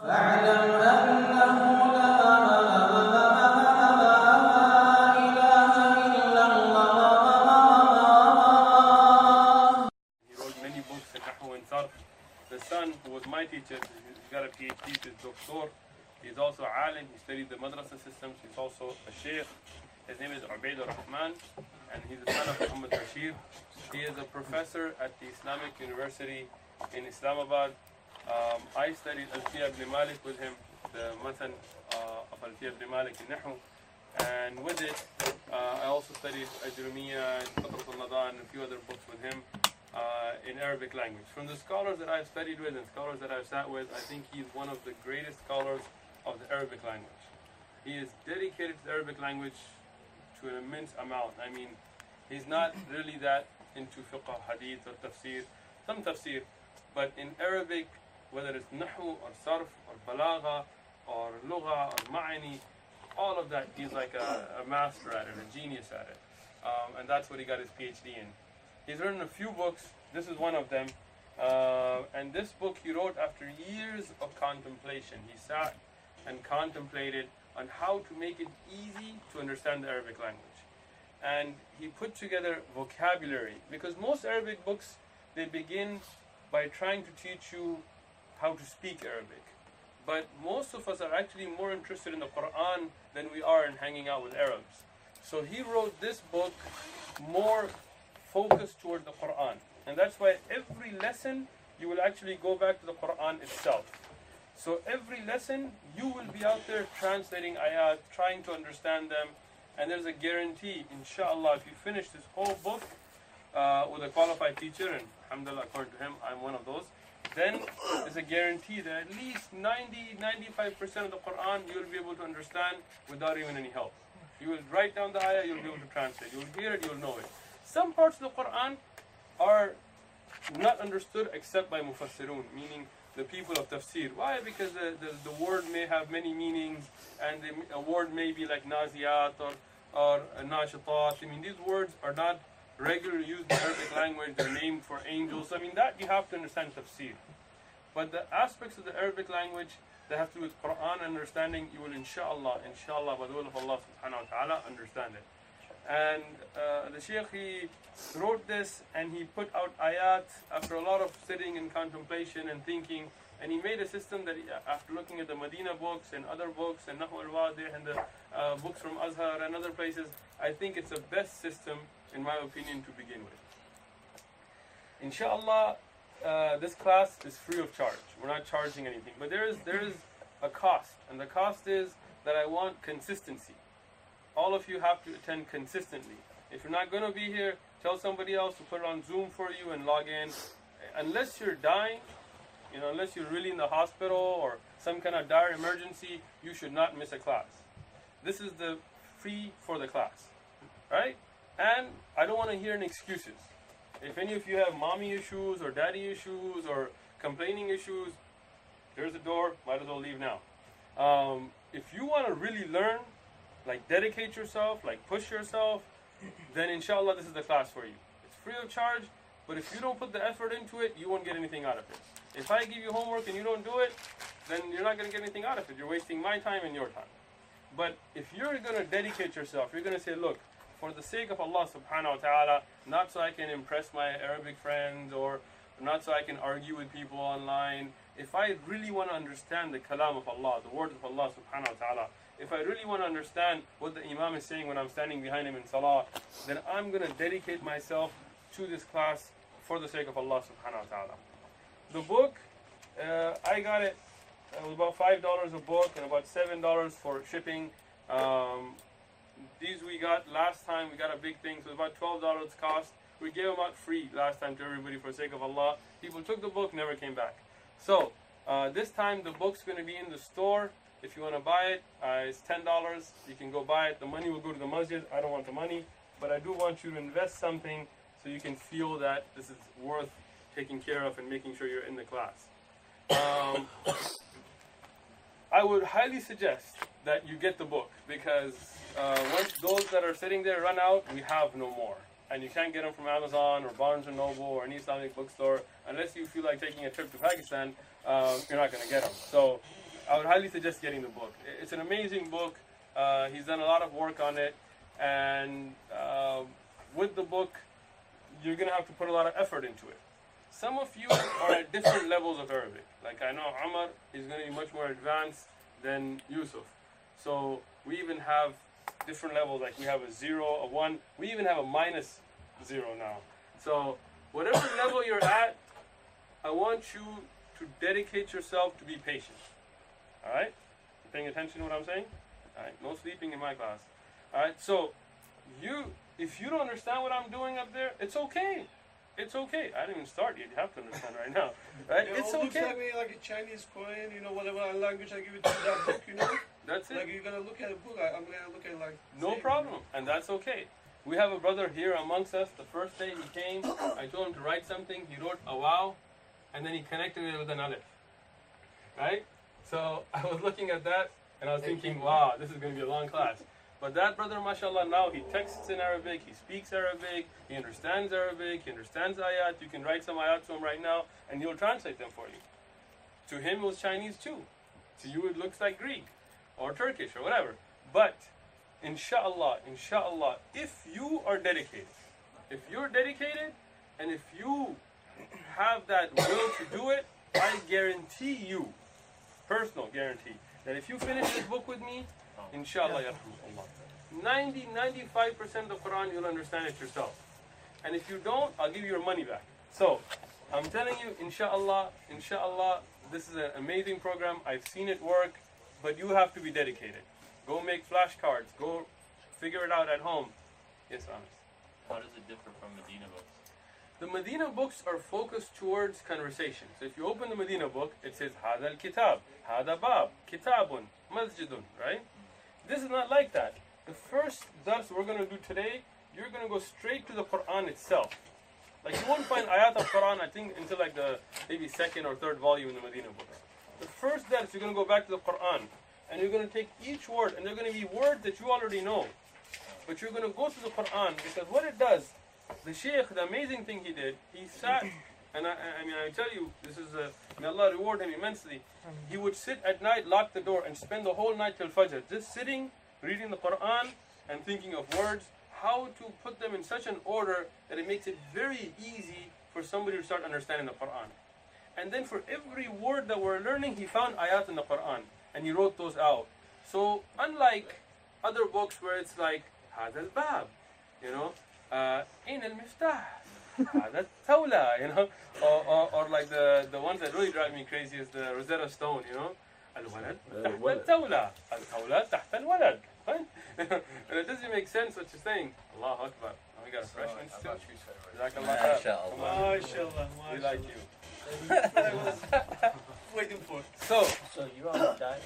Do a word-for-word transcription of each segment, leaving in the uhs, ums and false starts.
فاعلم أنه لا إله إلا الله. He wrote many books in Nahwu and Sarf. The son, who was my teacher, he's got a PhD, he's doctor. He's also alim, he studied the madrasa systems, he's also a sheikh. His name is Ubaid al-Rahman, and he's the son of Muhammad Bashir. He is a professor at the Islamic University in Islamabad. Um, I studied Alfiya ibn Malik with him, the matan uh, of Alfiya ibn Malik in Nahwu. And with it, uh, I also studied Ajrumiya and Qatrat al-Nada and a few other books with him uh, in Arabic language. From the scholars that I've studied with and scholars that I've sat with, I think he's one of the greatest scholars of the Arabic language. He is dedicated to the Arabic language to an immense amount. I mean, he's not really that into fiqh, hadith, or tafsir, some tafsir, but in Arabic, whether it's nahu or sarf or balagha or lugha or ma'ani, all of that, he's like a, a master at it, a genius at it. Um, and that's what he got his PhD in. He's written a few books. This is one of them. Uh, and this book he wrote after years of contemplation. He sat and contemplated on how to make it easy to understand the Arabic language. And he put together vocabulary, because most Arabic books, they begin by trying to teach you how to speak Arabic. But most of us are actually more interested in the Quran than we are in hanging out with Arabs. So he wrote this book more focused toward the Quran. And that's why every lesson, you will actually go back to the Quran itself. So every lesson, you will be out there translating ayat, trying to understand them. And there's a guarantee, inshallah, if you finish this whole book uh, with a qualified teacher, and alhamdulillah, according to him, I'm one of those, then there's a guarantee that at least ninety, ninety-five percent of the Quran you'll be able to understand without even any help. You will write down the ayah, you'll be able to translate. You'll hear it, you'll know it. Some parts of the Quran are not understood except by mufassirun, meaning the people of tafsir. Why? Because the, the, the word may have many meanings, and the, a word may be like naziyat or, or nashitat. I mean, these words are not regularly used in Arabic language. They're named for angels. I mean, that you have to understand tafsir. But the aspects of the Arabic language that have to do with Quran understanding, you will inshallah, inshallah, by the will of Allah subhanahu wa ta'ala, understand it. And uh, the Shaykh, he wrote this and he put out ayat after a lot of sitting and contemplation and thinking, and he made a system that he, after looking at the Medina books and other books and Nahu al-Wadih and the uh, books from Azhar and other places, I think it's the best system, in my opinion, to begin with. Inshallah, uh, this class is free of charge. We're not charging anything, but there is there is a cost, and the cost is that I want consistency. All of you have to attend consistently. If you're not going to be here, tell somebody else to put it on Zoom for you and log in. Unless you're dying, you know, unless you're really in the hospital or some kind of dire emergency, you should not miss a class. This is the free for the class, right? And I don't want to hear any excuses. If any of you have mommy issues or daddy issues or complaining issues, there's the door, might as well leave now. Um, if you want to really learn, like dedicate yourself, like push yourself, then inshallah this is the class for you. It's free of charge, but if you don't put the effort into it, you won't get anything out of it. If I give you homework and you don't do it, then you're not going to get anything out of it. You're wasting my time and your time. But if you're going to dedicate yourself, you're going to say, look, for the sake of Allah subhanahu wa ta'ala, not so I can impress my Arabic friends or not so I can argue with people online. If I really want to understand the kalam of Allah, the words of Allah subhanahu wa ta'ala, if I really want to understand what the Imam is saying when I'm standing behind him in salah, then I'm going to dedicate myself to this class for the sake of Allah subhanahu wa ta'ala. The book, uh, I got it, it was about five dollars a book and about seven dollars for shipping. Um, these we got last time, we got a big thing, so it was about twelve dollars cost. We gave them out free last time to everybody for the sake of Allah. People took the book, never came back. So, uh, this time the book's going to be in the store. If you want to buy it, uh, it's ten dollars. You can go buy it. The money will go to the masjid. I don't want the money, but I do want you to invest something so you can feel that this is worth taking care of and making sure you're in the class. Um, I would highly suggest that you get the book, because uh, once those that are sitting there run out, we have no more. And you can't get them from Amazon or Barnes and Noble or any Islamic bookstore unless you feel like taking a trip to Pakistan. Uh, you're not going to get them. So I would highly suggest getting the book. It's an amazing book. Uh, he's done a lot of work on it, and uh, with the book, you're going to have to put a lot of effort into it. Some of you are at different levels of Arabic. Like I know Umar is going to be much more advanced than Yusuf. So we even have different levels, like we have a zero, a one, we even have a minus zero now. So whatever level you're at, I want you to dedicate yourself to be patient. Alright? You paying attention to what I'm saying? Alright, no sleeping in my class. Alright, so you if you don't understand what I'm doing up there, it's okay. It's okay. I didn't even start yet. You have to understand right now. Right? It It's all looks okay. like me like a Chinese coin, you know, whatever language I give it to that book, you know. That's it. Like you're gonna look at a book, I, I'm gonna look at it like. No same. problem, and that's okay. We have a brother here amongst us. The first day he came, I told him to write something. He wrote a wow, and then he connected it with an alif. Right? So I was looking at that, and I was thinking, wow, this is going to be a long class. But that brother, mashallah, now he texts in Arabic, he speaks Arabic, he understands Arabic, he understands ayat. You can write some ayat to him right now, and he'll translate them for you. To him, it was Chinese too. To you, it looks like Greek or Turkish or whatever. But inshallah, inshallah, if you are dedicated, if you're dedicated, and if you have that will to do it, I guarantee you, personal guarantee, that if you finish this book with me, inshallah, yarhamullah, ninety, ninety-five percent of the Quran, you'll understand it yourself. And if you don't, I'll give you your money back. So, I'm telling you, inshallah, inshallah, this is an amazing program. I've seen it work, but you have to be dedicated. Go make flashcards. Go figure it out at home. Yes, Anas. How does it differ from Medina books? The Medina books are focused towards conversation. So if you open the Medina book, it says Hada al-Kitab, Hada Bab, Kitabun, Masjidun, right? This is not like that. The first dars we're going to do today, you're going to go straight to the Quran itself. Like you won't find ayat of Quran, I think, until like the maybe second or third volume in the Medina books. The first dars, you're going to go back to the Quran, and you're going to take each word, and they're going to be words that you already know. But you're going to go to the Quran, because what it does, the Shaykh, the amazing thing he did, he sat, and I, I mean, I tell you, this is a, may Allah reward him immensely. He would sit at night, lock the door, and spend the whole night till Fajr, just sitting, reading the Quran, and thinking of words, how to put them in such an order that it makes it very easy for somebody to start understanding the Quran. And then for every word that we're learning, he found ayat in the Quran, and he wrote those out. So, unlike other books where it's like, هذا الباب, you know, uh, أين المفتاح, هذا الثولة, you know, or, or, or like the, the ones that really drive me crazy is the Rosetta Stone, you know, الولد تحت الثولة, الثولة تحت الولد, right? And it doesn't make sense what you're saying. Allahu Akbar. Oh, we got refreshments too. Jazakallah khair. MashaAllah, We like you. waiting for. So, So you're on the diet?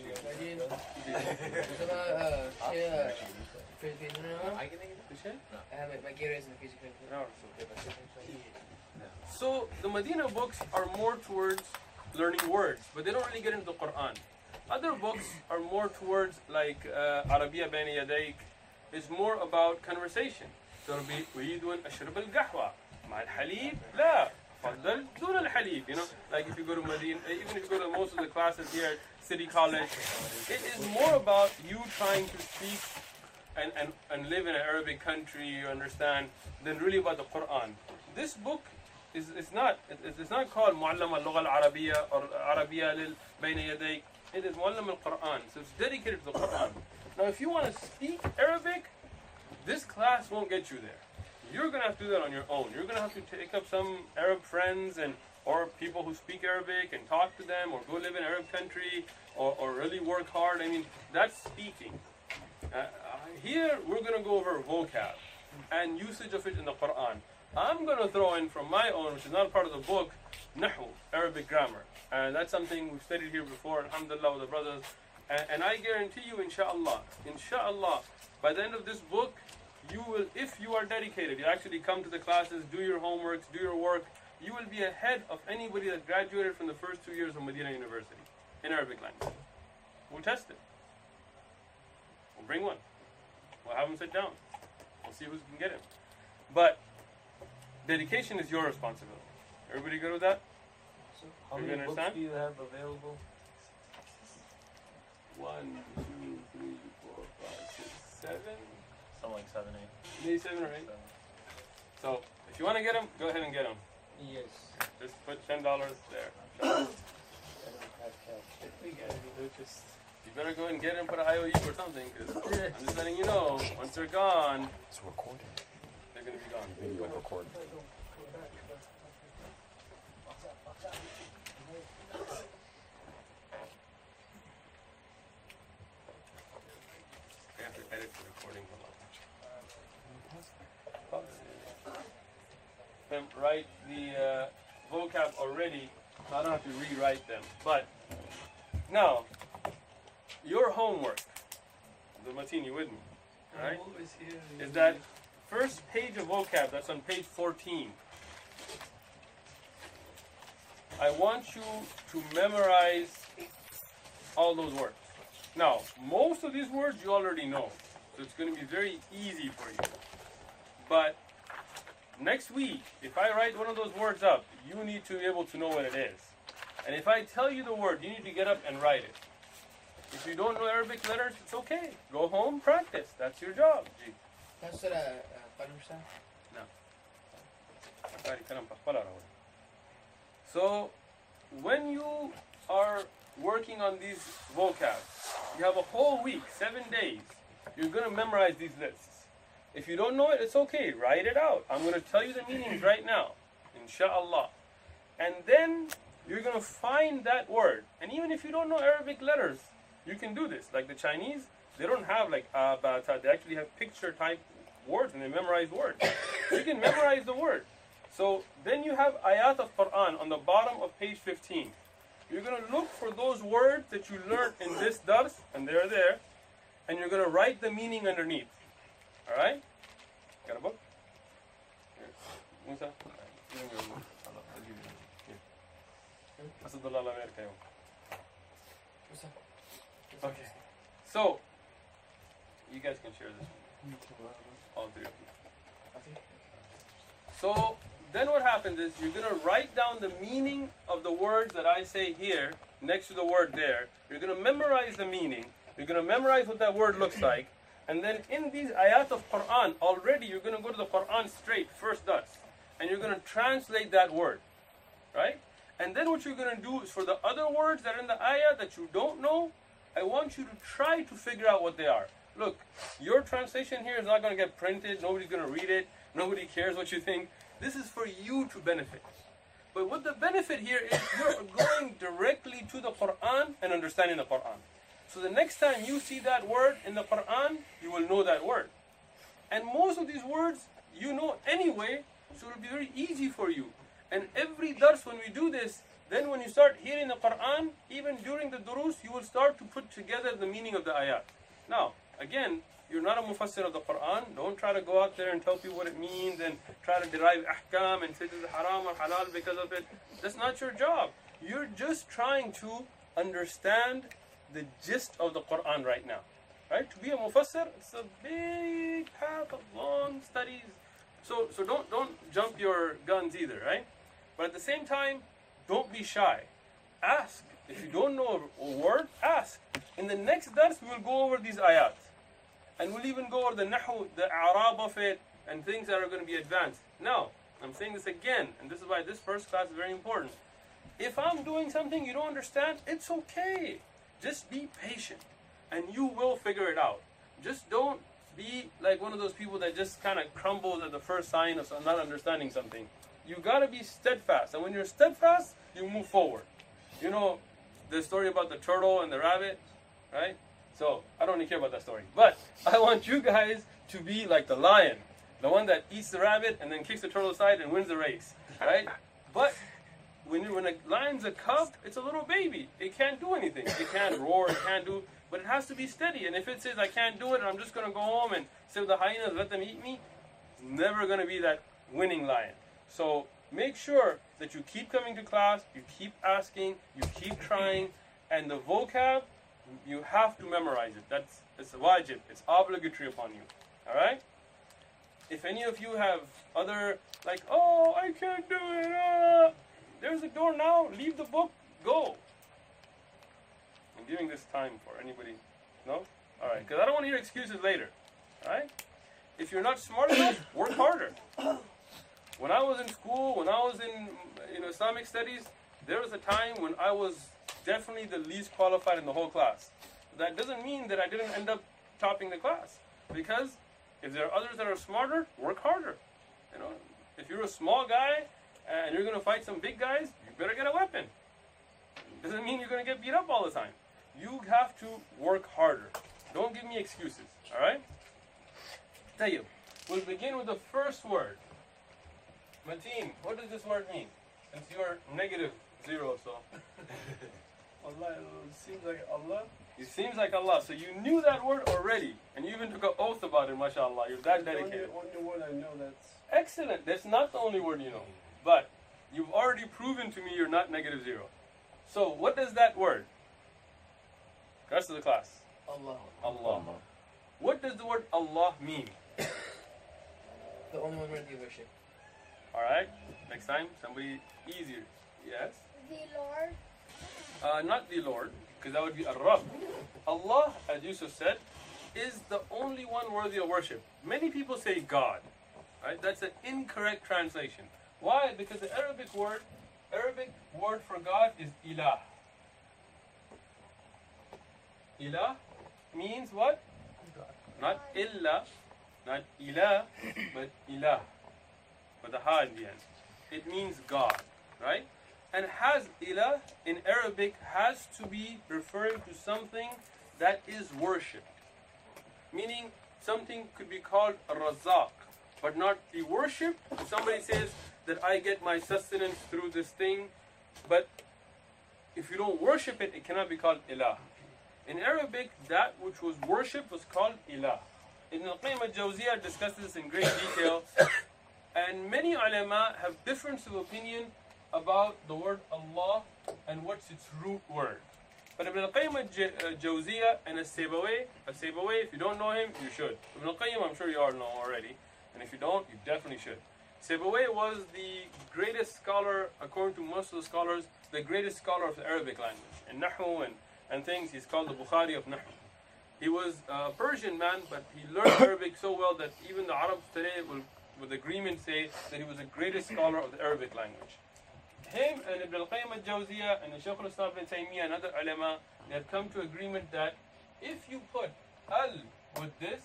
So the Medina books are more towards learning words, but they don't really get into the Quran. Other books are more towards like uh, Arabiya Bayna Yadayk, is more about conversation. So it'll be أريد أن أشرب القهوة مع الحليب لا أفضل دون الحليب. You know, like if you go to Medina, even if you go to most of the classes here at City College, it is more about you trying to speak and, and, and live in an Arabic country, you understand, than really about the Quran. This book is, is not it's, it's not called معلم اللغة العربية or عربية لل بين يديك. It is معلم القرآن, so it's dedicated to the Quran. Now, if you want to speak Arabic, this class won't get you there. You're going to have to do that on your own. You're going to have to take up some Arab friends and or people who speak Arabic and talk to them, or go live in an Arab country, or, or really work hard. I mean, that's speaking. Uh, here, we're going to go over vocab and usage of it in the Quran. I'm going to throw in from my own, which is not part of the book, Nahu, Arabic grammar. And that's something we've studied here before, alhamdulillah, with the brothers. And, and I guarantee you, inshallah, inshallah, by the end of this book, you will, if you are dedicated, you actually come to the classes, do your homeworks, do your work, you will be ahead of anybody that graduated from the first two years of Medina University in Arabic language. We'll test it. We'll bring one. We'll have him sit down. We'll see who can get him. But dedication is your responsibility. Everybody good with that? So how You many books understand? do you have available? Maybe seven or eight. So if you want to get them, go ahead and get them. Yes. Just put ten dollars there. I don't have cash. I think I will just. You better go and get them, put an I O U or something, because I'm just letting you know, once they're gone, It's recording. they're going to be gone. Video recording. I have to edit the recording. Them write the uh, vocab already, so I don't have to rewrite them. But now, your homework, the Matini with me, all right, Always here. is that first page of vocab that's on page fourteen. I want you to memorize all those words. Now, most of these words you already know, so it's going to be very easy for you. But next week, if I write one of those words up, you need to be able to know what it is. And if I tell you the word, you need to get up and write it. If you don't know Arabic letters, it's okay. Go home, practice. That's your job. G. Pastor, uh, uh, Panusa? So, when you are working on these vocab, you have a whole week, seven days. You're going to memorize these lists. If you don't know it, it's okay. Write it out. I'm going to tell you the meanings right now, inshallah. And then you're going to find that word. And even if you don't know Arabic letters, you can do this. Like the Chinese, they don't have like ah, ba, ta. They actually have picture type words and they memorize words. You can memorize the word. So then you have ayat of Quran on the bottom of page fifteen. You're going to look for those words that you learned in this dars, and they're there, and you're going to write the meaning underneath. All right? Got a book? Here. Musa? Give me your book. I'll give you Here. Asadullah America. Okay. So, you guys can share this one. All three of you. So, then what happens is you're going to write down the meaning of the words that I say here next to the word there. You're going to memorize the meaning. You're going to memorize what that word looks like. And then in these ayat of Quran, already you're going to go to the Quran straight, first dars. And you're going to translate that word. Right? And then what you're going to do is for the other words that are in the ayah that you don't know, I want you to try to figure out what they are. Look, your translation here is not going to get printed. Nobody's going to read it. Nobody cares what you think. This is for you to benefit. But what the benefit here is you're going directly to the Quran and understanding the Quran. So the next time you see that word in the Quran, you will know that word. And most of these words you know anyway, so it will be very easy for you. And every dars when we do this, then when you start hearing the Quran, even during the durus, you will start to put together the meaning of the ayat. Now, again, you're not a mufassir of the Quran. Don't try to go out there and tell people what it means and try to derive ahkam and say this is haram or halal because of it. That's not your job. You're just trying to understand the gist of the Quran right now. Right? To be a mufassir, it's a big path of long studies. So so don't don't jump your guns either, right? But at the same time, don't be shy. Ask. If you don't know a word, ask. In the next dars, we will go over these ayat. And we'll even go over the nahu, the a'rab of it, and things that are going to be advanced. Now, I'm saying this again, and this is why this first class is very important. If I'm doing something you don't understand, it's okay. Just be patient, and you will figure it out. Just don't be like one of those people that just kind of crumbles at the first sign of not understanding something. You got to be steadfast, and when you're steadfast, you move forward. You know the story about the turtle and the rabbit, right? So, I don't really care about that story. But I want you guys to be like the lion. The one that eats the rabbit and then kicks the turtle aside and wins the race. Right? But when, you, when a lion's a cub, it's a little baby. It can't do anything. It can't roar. It can't do... But it has to be steady. And if it says, I can't do it, and I'm just going to go home and sit with the hyenas, let them eat me, it's never going to be that winning lion. So, make sure that you keep coming to class, you keep asking, you keep trying, and the vocab, you have to memorize it. That's it's wajib. It's obligatory upon you. All right? If any of you have other, like, oh, I can't do it. Uh, there's a door now. Leave the book. Go. I'm giving this time for anybody. No? All right. Because I don't want to hear excuses later. All right? If you're not smart enough, work harder. When I was in school, when I was in you know Islamic studies, there was a time when I was definitely the least qualified in the whole class. That doesn't mean that I didn't end up topping the class, because if there are others that are smarter, work harder. You know, if you're a small guy and you're going to fight some big guys, you better get a weapon. Doesn't mean you're going to get beat up all the time. You have to work harder. Don't give me excuses. All right? Tayyib. We'll begin with the first word. Mateen, what does this word mean? Since you're negative zero, so. Allah, it seems like Allah. It seems like Allah. So you knew that word already, and you even took an oath about it, mashallah. You're that The only, dedicated. only word I know that's. Excellent. That's not the only word you know. But you've already proven to me you're not negative zero. So what does that word? Rest of the class. Allah. Allah. What does the word Allah mean? The only one worthy of worship. Alright. Next time, somebody easier. Yes? The Lord. Uh, not the Lord, because that would be Ar-Rabb. Allah, as Yusuf said, is the only one worthy of worship. Many people say God. Right? That's an incorrect translation. Why? Because the Arabic word, Arabic word for God is Ilah. Ilah means what? Not illa, not ilah, but ilah, with a ha in the end. It means God, right? And has ilah in Arabic has to be referring to something that is worshipped. Meaning something could be called a razaq, but not be worshipped. Somebody says that I get my sustenance through this thing, but if you don't worship it, it cannot be called ilah. In Arabic, that which was worshipped was called ilah. Ibn al-Qayyim al-Jawziyah discusses this in great detail, and many ulama have difference of opinion about the word Allah and what's its root word. But Ibn al-Qayyim al-Jawziyah and al-Saybawayh, al-Saybawayh, if you don't know him, you should. Ibn al-Qayyim, I'm sure you all know already, and if you don't, you definitely should. Saybawayh was the greatest scholar, according to most of the scholars, the greatest scholar of the Arabic language. In Nahu and, and things, he's called the Bukhari of Nahu. He was a Persian man, but he learned Arabic so well that even the Arabs today will, with agreement, say that he was the greatest scholar of the Arabic language. Him and Ibn al-Qayyim al-Jawziyah and the Shaykh al-Islam ibn Taymiyyah and other ulama, they have come to agreement that if you put al with this,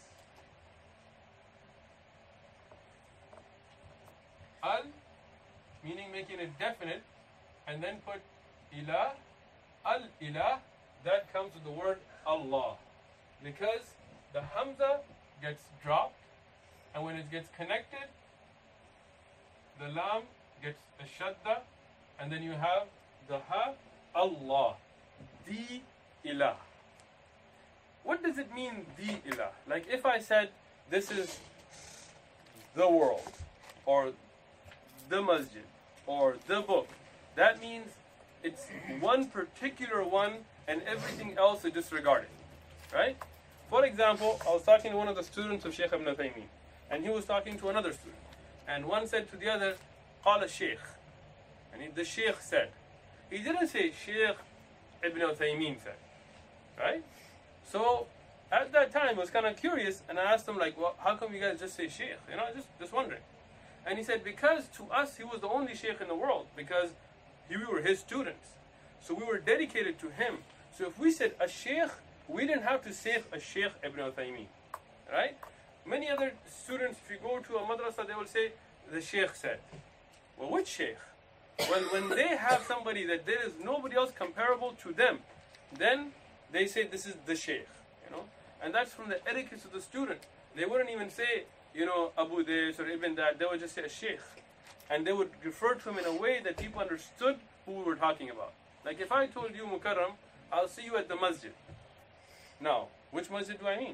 al, meaning making it definite, and then put ilah, al-ilah, that comes with the word Allah. Because the hamza gets dropped, and when it gets connected, the lam gets a shadda, and then you have the ha, Allah, the ilah. What does it mean, the ilah? Like if I said, this is the world, or the masjid, or the book, that means it's one particular one and everything else is disregarded, right? For example, I was talking to one of the students of Shaykh Ibn Taymiyyah, and he was talking to another student, and one said to the other, قال الشيخ, and he, the Shaykh said. He didn't say Shaykh Ibn Taymiyyah said, right? So at that time, I was kind of curious, and I asked him like, well, how come you guys just say Shaykh? You know, just just wondering. And he said, because to us, he was the only Shaykh in the world, because he, we were his students. So we were dedicated to him. So if we said a Shaykh, we didn't have to say a Shaykh Ibn Taymiyyah, right? Many other students, if you go to a madrasa, they will say, the Shaykh said. Well, which Shaykh? Well, when they have somebody that there is nobody else comparable to them, then they say this is the Shaykh, you know? And that's from the etiquette of the student. They wouldn't even say, you know, Abu This or Ibn that, they would just say a Shaykh. And they would refer to him in a way that people understood who we were talking about. Like if I told you, Mukarram, I'll see you at the masjid. Now, which masjid do I mean?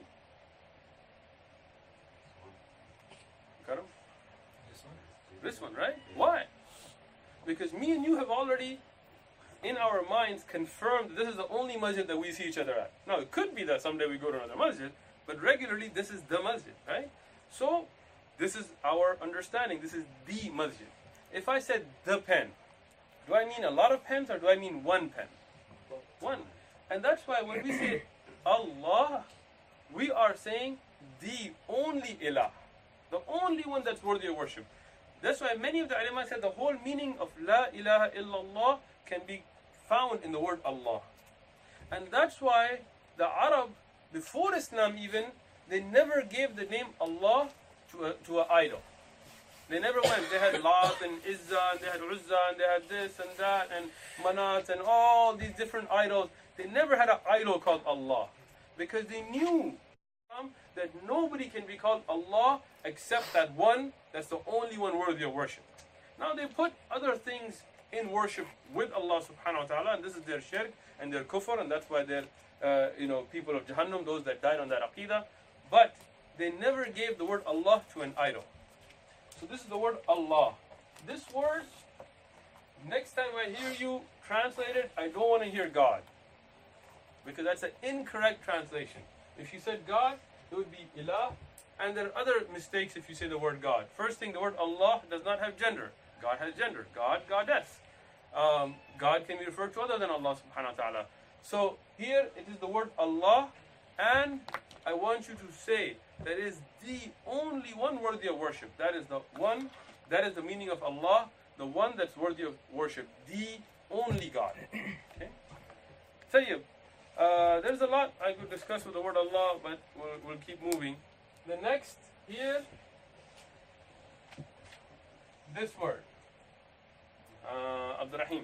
Mukarram? This one. This one, right? Why? Because me and you have already, in our minds, confirmed this is the only masjid that we see each other at. Now, it could be that someday we go to another masjid, but regularly this is the masjid, right? So, this is our understanding. This is the masjid. If I said the pen, do I mean a lot of pens or do I mean one pen? One. And that's why when we say Allah, we are saying the only ilah. The only one that's worthy of worship. That's why many of the ulama said the whole meaning of La ilaha illallah can be found in the word Allah. And that's why the Arab, before Islam even, they never gave the name Allah to a, to an idol. They never went. They had Lat and Izzah, and they had Uzza, and they had this and that, and Manat, and all these different idols. They never had an idol called Allah. Because they knew that nobody can be called Allah except that one, that's the only one worthy of worship. Now they put other things in worship with Allah subhanahu wa ta'ala, and this is their shirk and their kufr, and that's why they're uh, you know, people of Jahannam, those that died on that aqidah. But they never gave the word Allah to an idol. So this is the word Allah. This word, next time I hear you translate it, I don't want to hear God, because that's an incorrect translation. If you said God, it would be ilah, and there are other mistakes if you say the word God. First thing, the word Allah does not have gender. God has gender. God, goddess. Um, God can be referred to other than Allah subhanahu wa ta'ala. So here it is the word Allah, and I want you to say that is the only one worthy of worship. That is the one, that is the meaning of Allah, the one that's worthy of worship, the only God. Okay? Tayyib. Uh, there's a lot I could discuss with the word Allah, but we'll, we'll keep moving. The next here, this word, uh, Abdurrahim.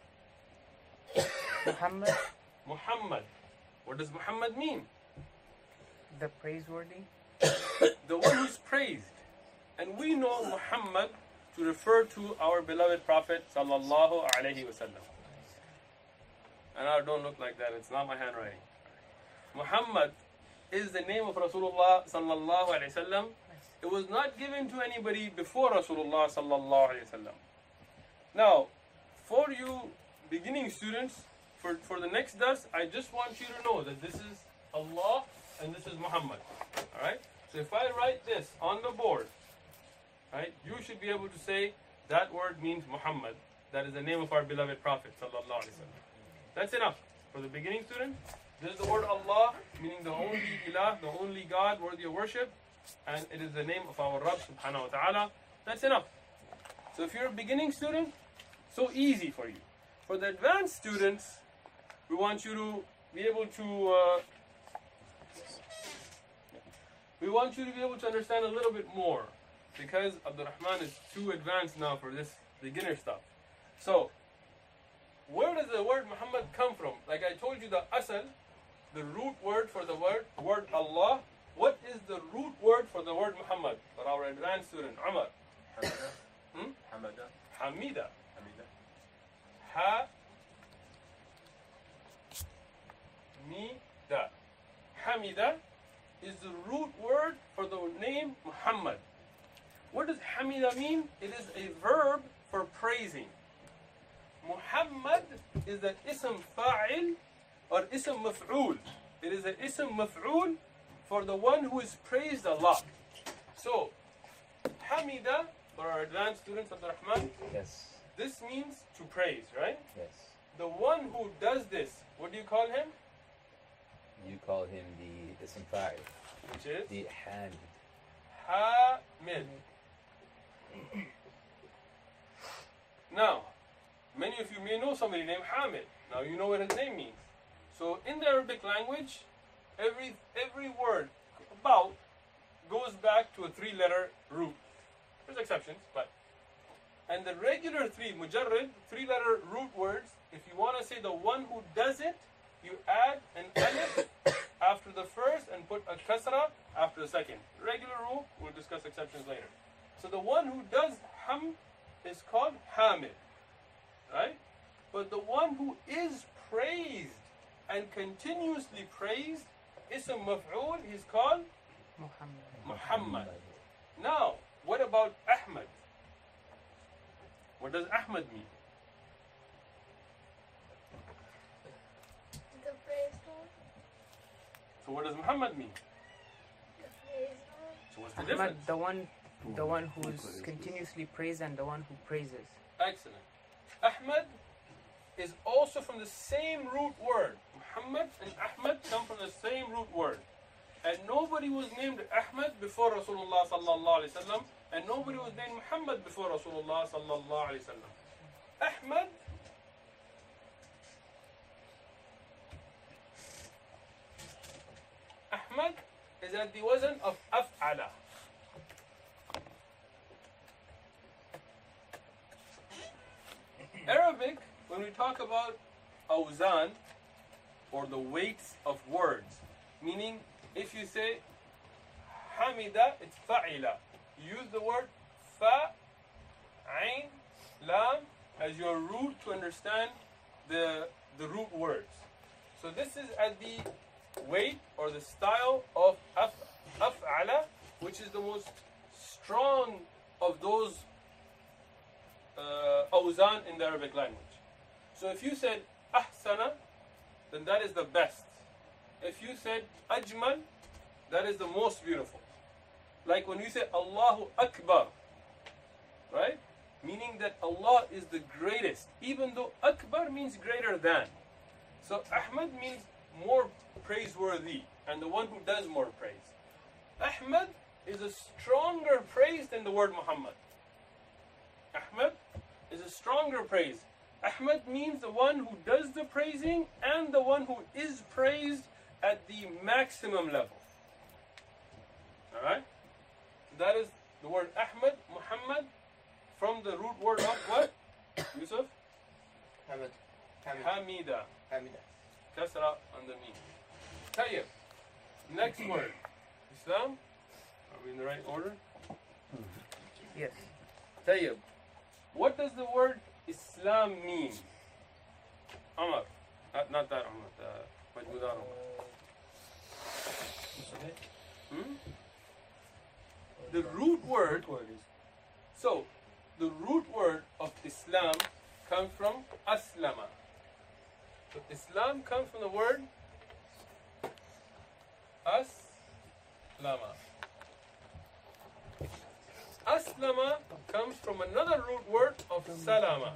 Muhammad, Muhammad. What does Muhammad mean? the praiseworthy. The one who's praised. And we know Muhammad to refer to our beloved Prophet sallallahu alaihi wasallam. And I don't look like that, it's not my handwriting. Muhammad is the name of Rasulullah sallallahu alaihi wasallam. It was not given to anybody before Rasulullah sallallahu alaihi wasallam. Now, for you beginning students, for, for the next dars, I just want you to know that this is Allah and this is Muhammad. Alright? So if I write this on the board, right, you should be able to say that word means Muhammad. That is the name of our beloved Prophet sallallahu alaihi wasallam. That's enough. For the beginning student, this is the word Allah, meaning the only ilah, the only God worthy of worship, and it is the name of our Rabb subhanahu wa ta'ala. That's enough. So if you're a beginning student, so easy for you. For the advanced students, we want you to be able to uh, we want you to be able to understand a little bit more, because Abdurrahman is too advanced now for this beginner stuff. So where does the word Muhammad come from? Like I told you, the asal, the root word for the word, word Allah. What is the root word for the word Muhammad? For our advanced student, Umar. Hamida. Hmm? Hamida. Hamida. Hamida. Ha. Mida. Hamida is the root word for the name Muhammad. What does Hamida mean? It is a verb for praising. Muhammad is the ism fa'il or ism maf'ul. It is an ism maf'ul for the one who is praised a lot. So, Hamida, for our advanced students of the Rahman, Yes. this means to praise, right? Yes. The one who does this, what do you call him? You call him the ism fa'il, Which is the hand. Hamid. Now, many of you may know somebody named Hamid. Now you know what his name means. So in the Arabic language, every every word about goes back to a three-letter root. There's exceptions, but and the regular three, mujarrad, three-letter root words, if you want to say the one who does it, you add an alif after the first and put a kasra after the second. Regular rule, we'll discuss exceptions later. So the one who does ham is called Hamid, right? But the one who is praised and continuously praised, ism maf'ul, he's called Muhammad. Muhammad. Now, what about Ahmad? What does Ahmad mean? The praised one. So what does Muhammad mean? The praised one. So what's the Muhammad, difference? the one, the one who's continuously praised and the one who praises. Excellent. Ahmad is also from the same root word. Muhammad and Ahmad come from the same root word. And nobody was named Ahmad before Rasulullah sallallahu alaihi wasallam, and nobody was named Muhammad before Rasulullah sallallahu alaihi wasallam. Ahmad Ahmad is at the wazn of af'ala. Arabic, when we talk about awzan, or the weights of words, meaning if you say hamida, it's fa'ila. You use the word fa, ain, lam as your root to understand the, the root words. So this is at the weight or the style of af, af'ala, which is the most strong of those uh, awzan in the Arabic language. So if you said ahsana, then that is the best. If you said ajmal, that is the most beautiful. Like when you say Allahu Akbar, right? Meaning that Allah is the greatest, even though Akbar means greater than. So Ahmad means more praiseworthy, and the one who does more praise. Ahmad is a stronger praise than the word Muhammad. Ahmad is a stronger praise. Ahmad means the one who does the praising and the one who is praised at the maximum level. Alright? So that is the word Ahmad, Muhammad, from the root word of what? Yusuf? Hamid. Hamid. Hamida. Hamida. Kasra on the mean. Tayyib. Next word. Islam. Are we in the right order? Yes. Tayyib. What does the word Islam mean? Amar. Not, not that Amar. Uh, Majmudar Amar. Hmm? The root word. So, the root word of Islam comes from Aslama. So Islam comes from the word Aslama. Aslama comes from another root word of Salama.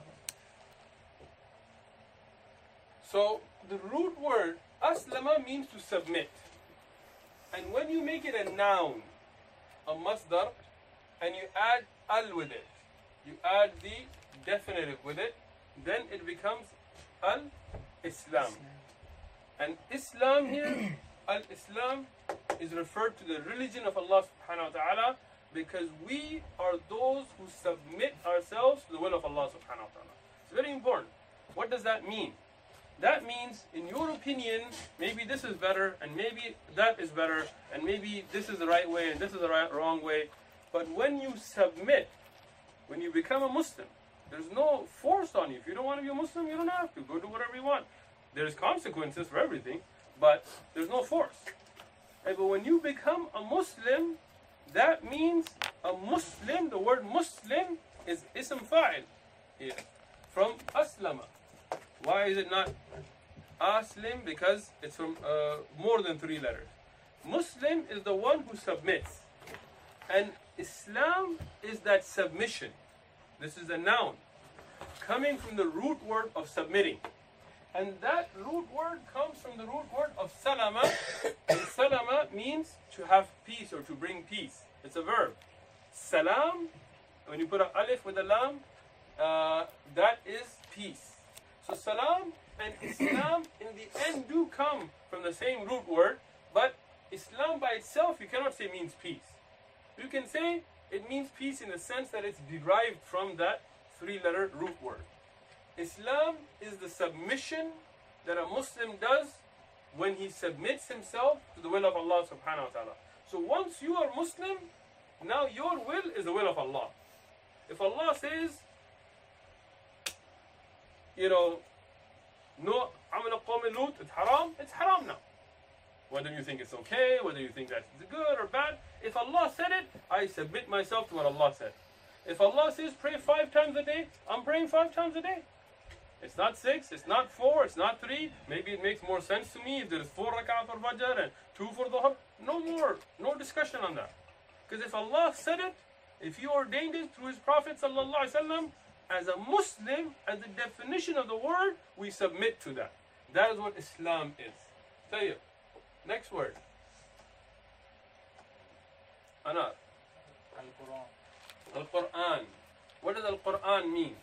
So the root word Aslama means to submit. And when you make it a noun, a masdar, and you add al with it, you add the definitive with it, then it becomes al-Islam. And Islam here, al-Islam, is referred to the religion of Allah subhanahu wa ta'ala, because we are those who submit ourselves to the will of Allah subhanahu wa ta'ala. It's very important. What does that mean? That means, in your opinion, maybe this is better, and maybe that is better, and maybe this is the right way, and this is the right, wrong way. But when you submit, when you become a Muslim, there's no force on you. If you don't want to be a Muslim, you don't have to. Go do whatever you want. There's consequences for everything, but there's no force. Right? But when you become a Muslim, that means a Muslim, the word Muslim is ism fa'il here, from aslama. Why is it not aslim? Because it's from uh, more than three letters. Muslim is the one who submits. And Islam is that submission. This is a noun coming from the root word of submitting. And that root word comes from the root word of salama. And salama means to have peace or to bring peace. It's a verb. Salam, when you put an alif with a lam, uh, that is peace. So salam and Islam in the end do come from the same root word, but Islam by itself you cannot say means peace. You can say it means peace in the sense that it's derived from that three-letter root word. Islam is the submission that a Muslim does when he submits himself to the will of Allah subhanahu wa ta'ala. So once you are Muslim, now your will is the will of Allah. If Allah says, you know, no, amal qawm Lut, it's haram, it's haram now. Whether you think it's okay, whether you think that's good or bad, if Allah said it, I submit myself to what Allah said. If Allah says pray five times a day, I'm praying five times a day. It's not six, it's not four, it's not three. Maybe it makes more sense to me if there's four rak'ah for Fajr and two for Dhuhr. No more, no discussion on that. Because if Allah said it, if He ordained it through His Prophet sallallahu alaihi wasallam, as a Muslim, as the definition of the word, we submit to that. That is what Islam is. Tayyib. Next word. Anar. Al-Quran. What does Al-Quran mean?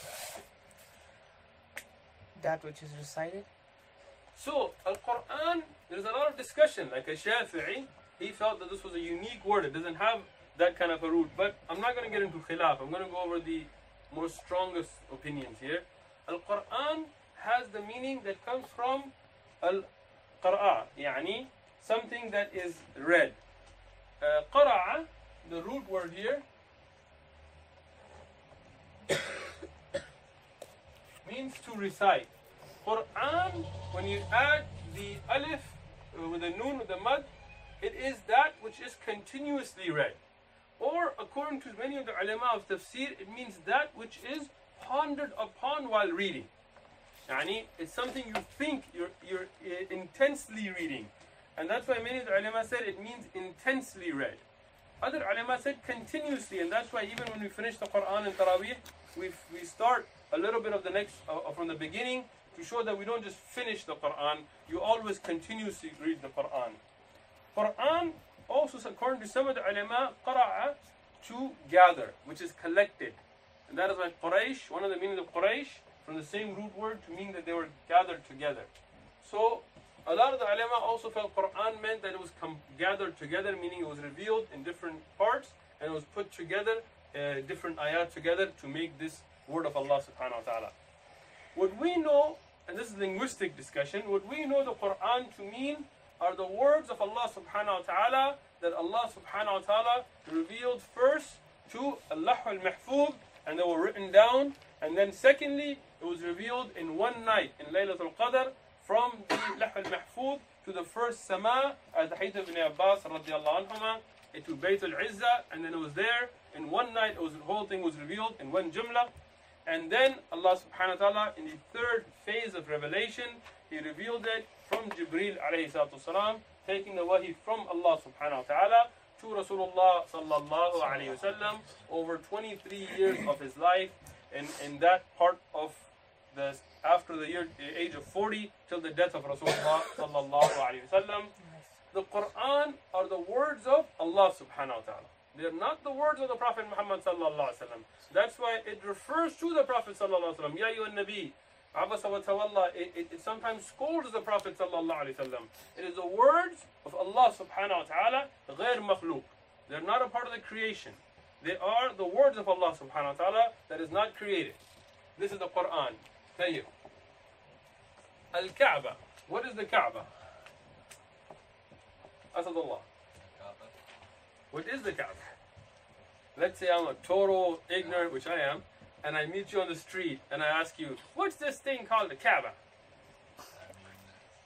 That which is recited. So, Al-Quran, there's a lot of discussion. Like a Shafi'i, he felt that this was a unique word. It doesn't have that kind of a root. But I'm not going to get into khilaf. I'm going to go over the more strongest opinions here. Al-Quran has the meaning that comes from Al-Qara'a, يعني something that is read. Uh, Qara'a, the root word here, means to recite. Quran, when you add the alif uh, with the noon, with the mad, it is that which is continuously read. Or, according to many of the ulama of tafsir, it means that which is pondered upon while reading. Yani, it's something you think you're, you're uh, intensely reading. And that's why many of the ulama said it means intensely read. Other ulama said continuously, and that's why even when we finish the Quran in Taraweeh, we we start a little bit of the next, uh, from the beginning, to show that we don't just finish the Quran, you always continuously read the Quran. Quran, also according to some of the ulama, qara'a, to gather, which is collected. And that is why Quraysh, one of the meanings of Quraysh, from the same root word to mean that they were gathered together. So, a lot of the ulama also felt Quran meant that it was com- gathered together, meaning it was revealed in different parts, and it was put together, uh, different ayat together to make this word of Allah subhanahu wa ta'ala. What we know, and this is linguistic discussion, what we know the Quran to mean are the words of Allah subhanahu wa ta'ala that Allah subhanahu wa ta'ala revealed first to Allah al-Mahfuz, and they were written down, and then secondly, it was revealed in one night in Laylatul Qadr from the Allah al-Mahfuz to the first sama, as the hadith of Ibn Abbas radiallahu anhuma, to Bayt al-Izzah, and then it was there in one night, it was, the whole thing was revealed in one jumla. And then Allah subhanahu wa ta'ala, in the third phase of revelation, He revealed it from Jibreel alayhi salatu wasalam, taking the wahi from Allah subhanahu wa ta'ala to Rasulullah sallallahu alayhi wasallam over twenty-three years of his life, in, in that part of the, after the year, the age of forty, till the death of Rasulullah sallallahu alayhi wasallam. The Quran are the words of Allah subhanahu wa ta'ala. They're not the words of the Prophet Muhammad sallallahu alaihi wasallam. That's why it refers to the Prophet sallallahu alaihi wasallam. Ya ayyuhan nabi, abasa wa tawalla. It, it, it sometimes scolds the Prophet sallallahu alaihi wasallam. It is the words of Allah subhanahu wa ta'ala, غير مخلوق. They're not a part of the creation. They are the words of Allah subhanahu wa ta'ala that is not created. This is the Quran. Tayyib. Al-Kaaba. What is the Kaaba? Asadullah. What is the Kaaba? Let's say I'm a total ignorant, which I am, and I meet you on the street and I ask you, what's this thing called the Kaaba? I mean,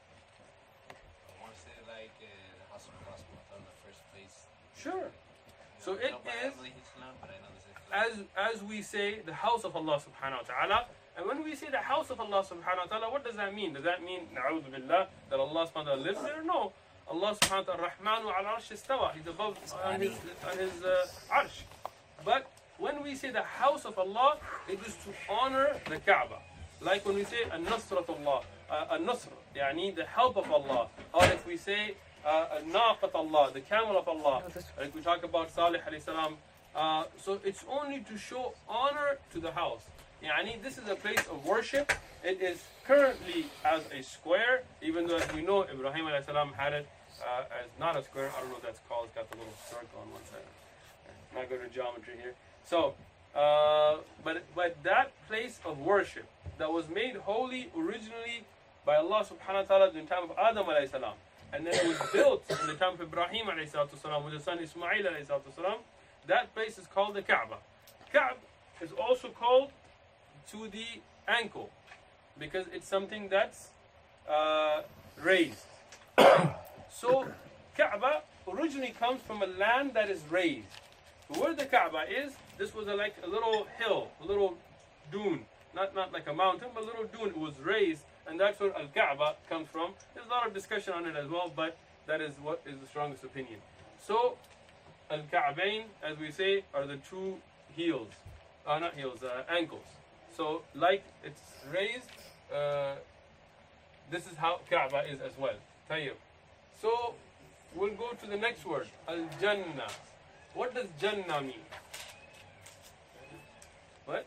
I want to say like uh, the house of Allah subhanahu wa ta'ala in the first place. Sure. You So know, it no, but I is, believe Islam, but I know this is as as we say, the house of Allah subhanahu wa ta'ala. And when we say the house of Allah subhanahu wa ta'ala, what does that mean? Does that mean, na'udhu billah, that Allah subhanahu wa ta'ala lives there? No. Allah subhanahu wa ta'ala, Rahmanu ala arsh istawa. He's above on his, on his uh, arsh. But when we say the house of Allah, it is to honor the Kaaba. Like when we say an-nasratullah, uh, an-nasr, yani the help of Allah. Or if we say uh, an-naqat Allah, the camel of Allah. Like we talk about Salih alayhi salam. Uh, so it's only to show honor to the house. Yani this is a place of worship. It is currently as a square, even though as we know Ibrahim alayhi salam had it uh, as not a square. I don't know what that's called. It's got the little circle on one side. I'm not good at geometry here. So, uh, but but that place of worship that was made holy originally by Allah subhanahu wa ta'ala in the time of Adam alayhi salam, and then it was built in the time of Ibrahim alayhi salatu salam with his son Ismail alayhi salatu salam, that place is called the Kaaba. Kaaba is also called to the ankle because it's something that's uh, raised. So Kaaba originally comes from a land that is raised. Where the Kaaba is, this was a, like a little hill, a little dune, not not like a mountain, but a little dune. It was raised, and that's where Al-Kaaba comes from. There's a lot of discussion on it as well, but that is what is the strongest opinion. So, Al-Ka'bayn, as we say, are the two heels, uh, not heels, uh, ankles. So, like it's raised, uh, this is how Kaaba is as well. Tayyib. So, we'll go to the next word, Al-Jannah. What does Jannah mean? What?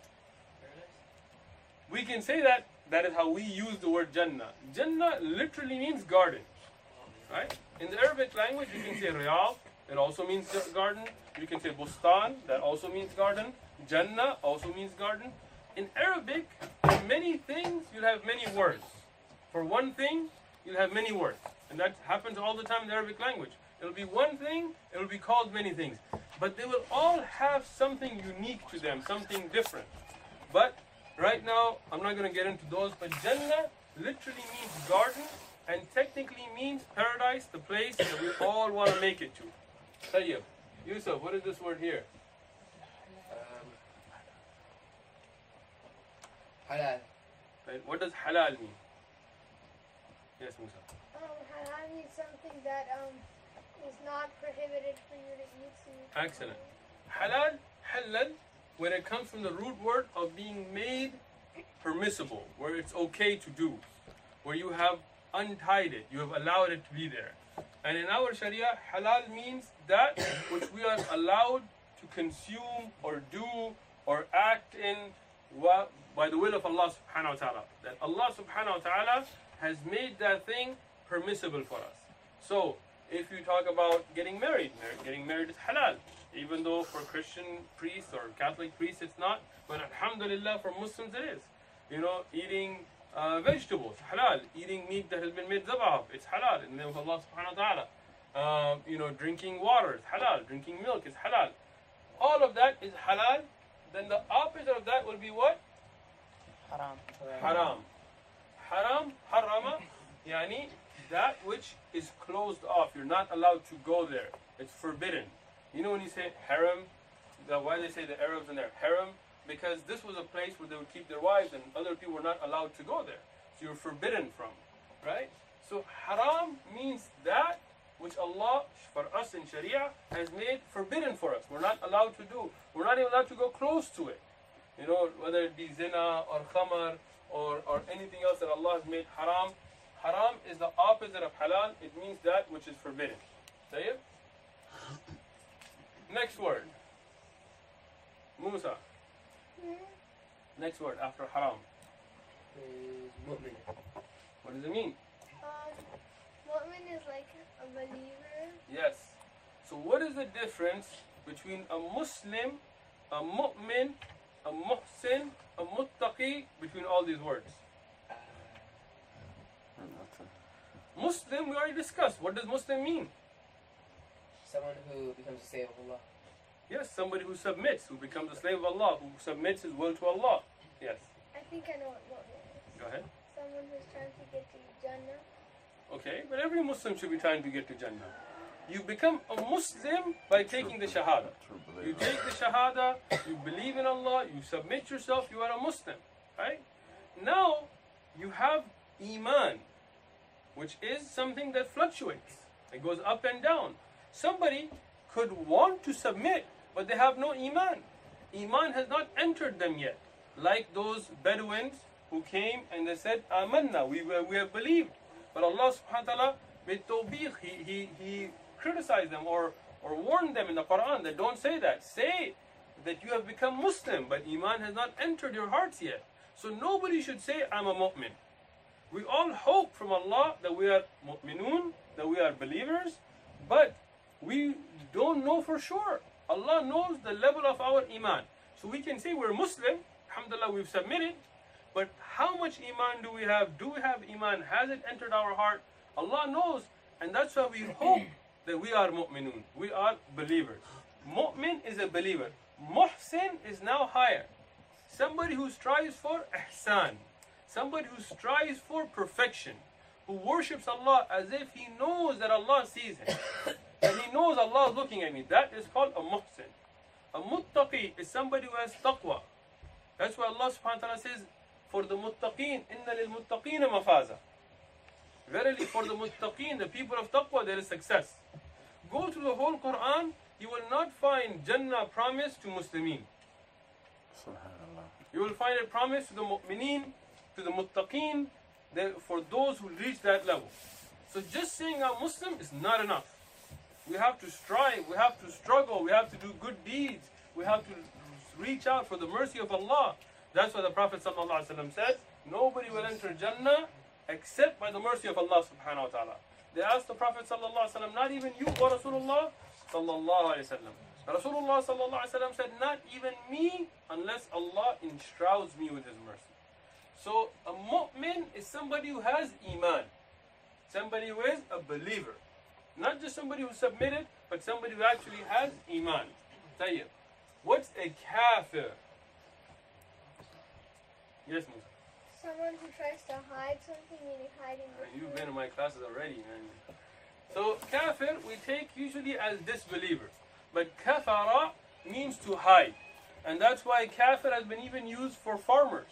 We can say that. That is how we use the word Jannah. Jannah literally means garden. Right? In the Arabic language, you can say Riyadh. It also means garden. You can say Bustan. That also means garden. Jannah also means garden. In Arabic, for many things, you'll have many words. For one thing, you'll have many words. And that happens all the time in the Arabic language. It'll be one thing, it'll be called many things. But they will all have something unique to them, something different. But right now, I'm not going to get into those, but Jannah literally means garden and technically means paradise, the place that we all want to make it to. Tayyib, Yusuf, what is this word here? Um, halal. Right? What does halal mean? Yes, Musa. Um, halal means something that um is not prohibited for you to eat. So you can Excellent. Halal, halal, when it comes from the root word of being made permissible, where it's okay to do, where you have untied it, you have allowed it to be there. And in our Sharia, halal means that which we are allowed to consume or do or act in wa- by the will of Allah subhanahu wa ta'ala. That Allah subhanahu wa ta'ala has made that thing permissible for us. So, if you talk about getting married, mar- getting married is halal. Even though for Christian priests or Catholic priests it's not, but alhamdulillah for Muslims it is. You know, eating uh, vegetables, halal. Eating meat that has been made zabah, it's halal in the name of Allah subhanahu wa ta'ala. Um, you know, drinking water is halal. Drinking milk is halal. All of that is halal. Then the opposite of that will be what? Haram. Haram. Haram, harama, yani that which is closed off. You're not allowed to go there. It's forbidden. You know when you say harem, the, why they say the Arabs in their harem? Because this was a place where they would keep their wives and other people were not allowed to go there. So you're forbidden from, right? So haram means that which Allah, for us in Sharia, has made forbidden for us. We're not allowed to do. We're not even allowed to go close to it. You know, whether it be zina or khamar or, or anything else that Allah has made haram. Haram is the opposite of halal. It means that which is forbidden. Tayyib? Next word. Musa. Hmm? Next word after haram. Is mu'min. What does it mean? Um, mu'min is like a believer. Yes. So what is the difference between a Muslim, a mu'min, a muhsin, a muttaqi, between all these words? Muslim, we already discussed. What does Muslim mean? Someone who becomes a slave of Allah. Yes, somebody who submits, who becomes a slave of Allah, who submits his will to Allah. Yes. I think I know what mu'min is. Go ahead. Someone who's trying to get to Jannah. Okay, but every Muslim should be trying to get to Jannah. You become a Muslim by taking the Shahada. You take the Shahada, you believe in Allah, you submit yourself, you are a Muslim. Right? Now, you have Iman, which is something that fluctuates. It goes up and down. Somebody could want to submit, but they have no Iman. Iman has not entered them yet. Like those Bedouins who came and they said, Amanna, we, we have believed. But Allah subhanahu wa ta'ala, with tawbiq, he, he, he criticized them or, or warned them in the Quran that don't say that. Say that you have become Muslim, but Iman has not entered your hearts yet. So nobody should say, I'm a mu'min. We all hope from Allah that we are mu'minun, that we are believers, but we don't know for sure. Allah knows the level of our Iman. So we can say we're Muslim, alhamdulillah, we've submitted, but how much Iman do we have? Do we have Iman? Has it entered our heart? Allah knows, and that's why we hope that we are mu'minun. We are believers. Mu'min is a believer. Muhsin is now higher. Somebody who strives for ihsan. Somebody who strives for perfection. Who worships Allah as if he knows that Allah sees him. And he knows Allah is looking at me. That is called a muhsin. A muttaqi is somebody who has taqwa. That's why Allah subhanahu wa ta'ala says, for the muttaqeen, inna lil muttaqeen mafaza. Verily for the muttaqeen, the people of taqwa, there is success. Go through the whole Quran, you will not find Jannah promised to Muslimin. You will find a promise to the mu'mineen, to the muttaqeen, for those who reach that level. So just saying I'm Muslim is not enough. We have to strive, we have to struggle, we have to do good deeds, we have to reach out for the mercy of Allah. That's why the Prophet ﷺ said, nobody will enter Jannah except by the mercy of Allah subhanahu wa ta'ala. They asked the Prophet ﷺ, not even you, O Rasulullah sallallahu alayhi wa sallam. Rasulullah sallallahu alayhi wa sallam said, not even me, unless Allah enshrouds me with His mercy. So a mu'min is somebody who has iman. Somebody who is a believer. Not just somebody who submitted, but somebody who actually has iman. Tayyib. What's a kafir? Yes, Musa. Someone who tries to hide something, meaning hiding the You've truth. been in my classes already, man. So kafir we take usually as disbeliever. But kafara means to hide. And that's why kafir has been even used for farmers.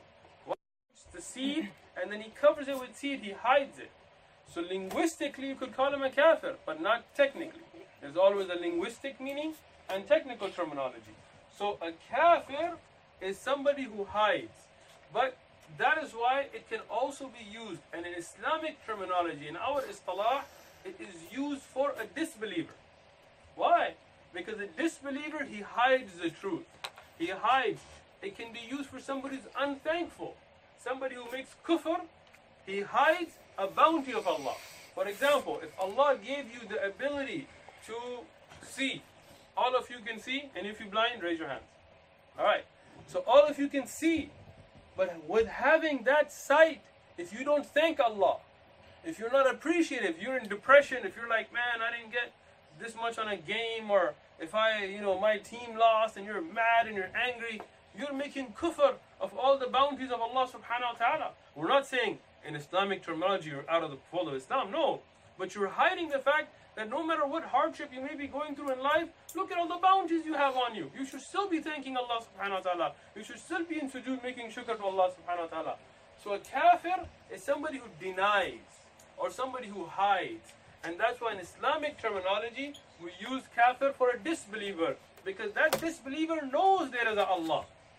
The seed, and then he covers it with seed, he hides it. So linguistically you could call him a kafir, but not technically. There's always a linguistic meaning and technical terminology. So a kafir is somebody who hides. But that is why it can also be used, and in Islamic terminology, in our istilah, it is used for a disbeliever. Why? Because a disbeliever, he hides the truth. He hides. It can be used for somebody who's unthankful. Somebody who makes kufr, he hides a bounty of Allah. For example, if Allah gave you the ability to see, all of you can see, and if you're blind, raise your hands. Alright, so all of you can see, but with having that sight, if you don't thank Allah, if you're not appreciative, you're in depression, if you're like, man, I didn't get this much on a game, or if I, you know, my team lost, and you're mad and you're angry, you're making kufr of all the bounties of Allah subhanahu wa ta'ala. We're not saying in Islamic terminology you're out of the fold of Islam, no. But you're hiding the fact that no matter what hardship you may be going through in life, look at all the bounties you have on you. You should still be thanking Allah subhanahu wa ta'ala. You should still be in sujood making shukr to Allah subhanahu wa ta'ala. So a kafir is somebody who denies or somebody who hides. And that's why in Islamic terminology we use kafir for a disbeliever, because that disbeliever knows there is a Allah.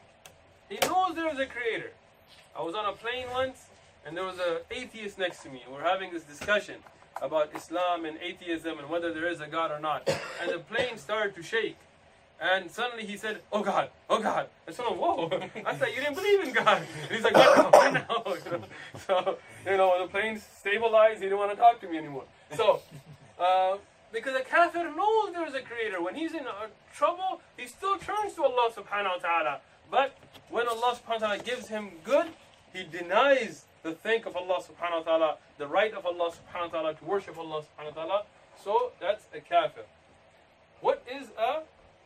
He knows there is a creator. I was on a plane once and there was an atheist next to me. We were having this discussion about Islam and atheism and whether there is a God or not. And the plane started to shake. And suddenly he said, oh God, oh God. And so, whoa. I said, you didn't believe in God. And he's like, what now? What now? You know? So, you know, when the plane stabilized, he didn't want to talk to me anymore. So, uh, because a kafir knows there is a creator. When he's in uh, trouble, he still turns to Allah subhanahu wa ta'ala. But when Allah subhanahu wa ta'ala gives him good, he denies the thank of Allah subhanahu wa ta'ala, the right of Allah subhanahu wa ta'ala to worship Allah subhanahu wa ta'ala. So that's a kafir. What is a,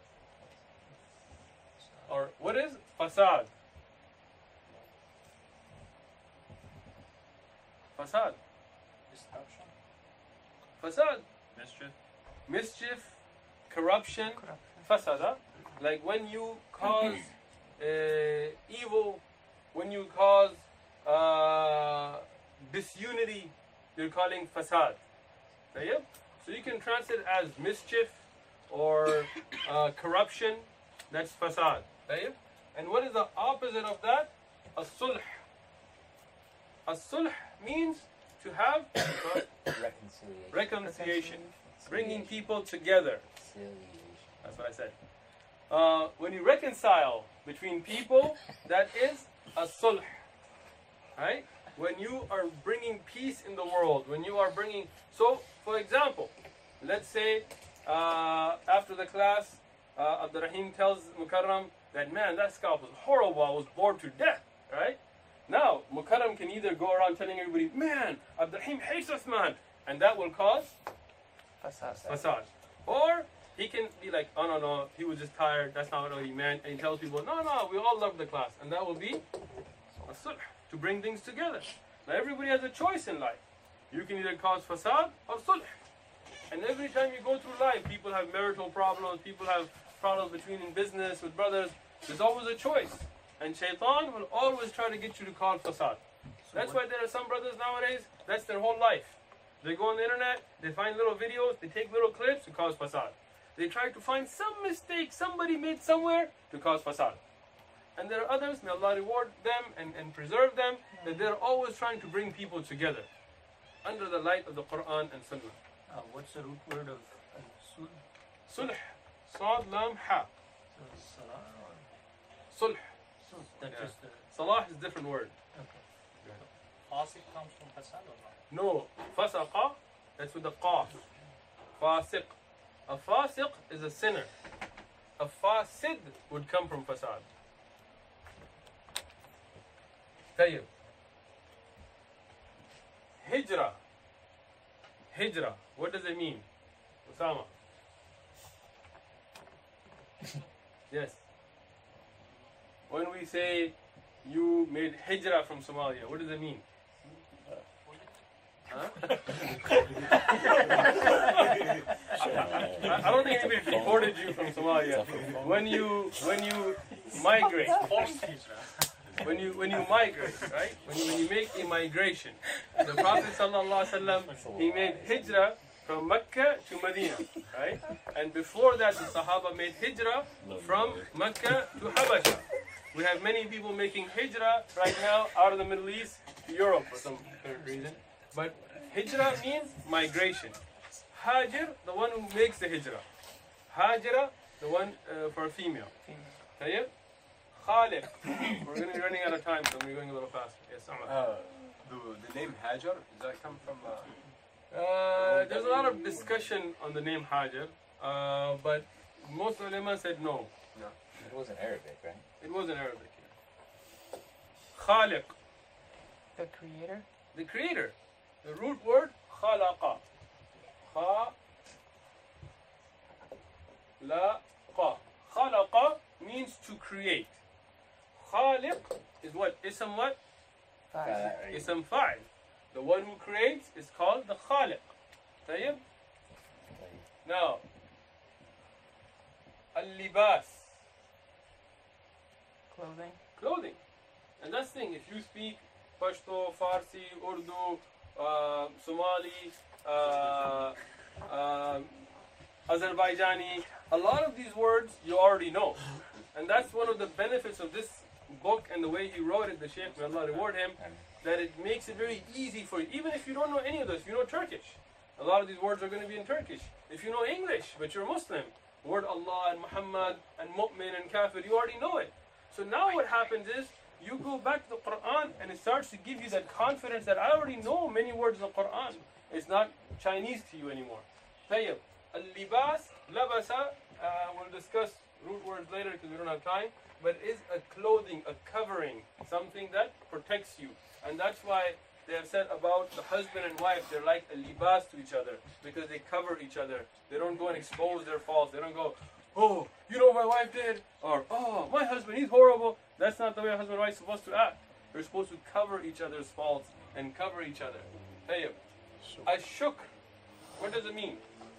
or what is fasad? Fasad. Destruction. Fasad. Mischief. Mischief, corruption, fasada. Like when you cause uh, evil, when you cause uh, disunity, you're calling fasad. Tayyib? So you can translate as mischief or uh, corruption. That's fasad. Tayyib? And what is the opposite of that? As-sulh. As-sulh means to have Reconciliation. reconciliation, bringing people together. Reconciliation. That's what I said. Uh, when you reconcile between people, that is a sulh. Right? When you are bringing peace in the world, when you are bringing... So, for example, let's say uh, after the class, uh, Abdul Rahim tells Mukarram that, man, that scout was horrible, I was bored to death. Right? Now, Mukarram can either go around telling everybody, man, Abdul Rahim hates us, man. And that will cause Fasad. fasad. Or he can be like, oh no, no, he was just tired, that's not what he meant. And he tells people, no, no, we all love the class. And that will be a sulh, to bring things together. Now everybody has a choice in life. You can either cause fasad or sulh. And every time you go through life, people have marital problems, people have problems between in business, with brothers. There's always a choice. And shaitan will always try to get you to call fasad. That's why there are some brothers nowadays, that's their whole life. They go on the internet, they find little videos, they take little clips to cause fasad. They try to find some mistake somebody made somewhere to cause fasad. And there are others, may Allah reward them and, and preserve them, that they're always trying to bring people together under the light of the Quran and Sunnah. Uh, what's the root word of uh, sul? Sulh. Sad lam ha. So salah or Sulh. sul? That's Yeah. just the. Salah is a different word. Okay. Fasik comes from fasad or not? No. Fasaqa, that's with the qaf. Fasiq. A fasiq is a sinner. A fasid would come from fasad. Tayyib. Hijrah. Hijrah. What does it mean? Osama. Yes. When we say you made hijrah from Somalia, what does it mean? Huh? I, I don't think anybody deported you from Somalia. When you when you migrate, when you when you migrate, right? When you, when you make a migration, the Prophet sallallahu alaihi wasallam, he made hijrah from Mecca to Medina, right? And before that, the Sahaba made hijrah from Mecca to Habasha. We have many people making hijrah right now out of the Middle East to Europe for some reason. But hijrah means migration. Hajir, the one who makes the hijrah. Hajira, the one uh, for a female. Tayyib? Khaliq. We're going to be running out of time, so we're going a little faster. Yes, Ahmad. Uh, the, the name Hajar, does that come from... Uh, Uh, there's a lot of discussion on the name Hajar, uh, but most ulama said no. no. It was in Arabic, right? It was in Arabic. Yeah. Khaliq, The creator. the creator. The root word, khalaqa. Kha, la, qa. Khalaqa means to create. Khaliq is what? Ism what? Five. Ism fa'il. The one who creates is called the Khaliq. Tayyib? Now, al-libas, Clothing. clothing. And that's the thing, if you speak Pashto, Farsi, Urdu, uh, Somali, uh, uh, Azerbaijani, a lot of these words you already know. And that's one of the benefits of this book and the way he wrote it, the Shaykh, may Allah reward him, that it makes it very easy for you. Even if you don't know any of this, you know Turkish. A lot of these words are going to be in Turkish. If you know English, but you're Muslim, the word Allah and Muhammad and Mu'min and Kafir, you already know it. So now what happens is, you go back to the Quran and it starts to give you that confidence that I already know many words in the Quran. It's not Chinese to you anymore. Tayyib. Al-libas, labasa, uh, we'll discuss root words later because we don't have time, but is a clothing, a covering, something that protects you. And that's why they have said about the husband and wife, they're like a libas to each other because they cover each other. They don't go and expose their faults. They don't go, oh, you know what my wife did? Or, oh, my husband, he's horrible. That's not the way a husband and wife is supposed to act. They're supposed to cover each other's faults and cover each other. Tayyib. Ashukr. What does it mean?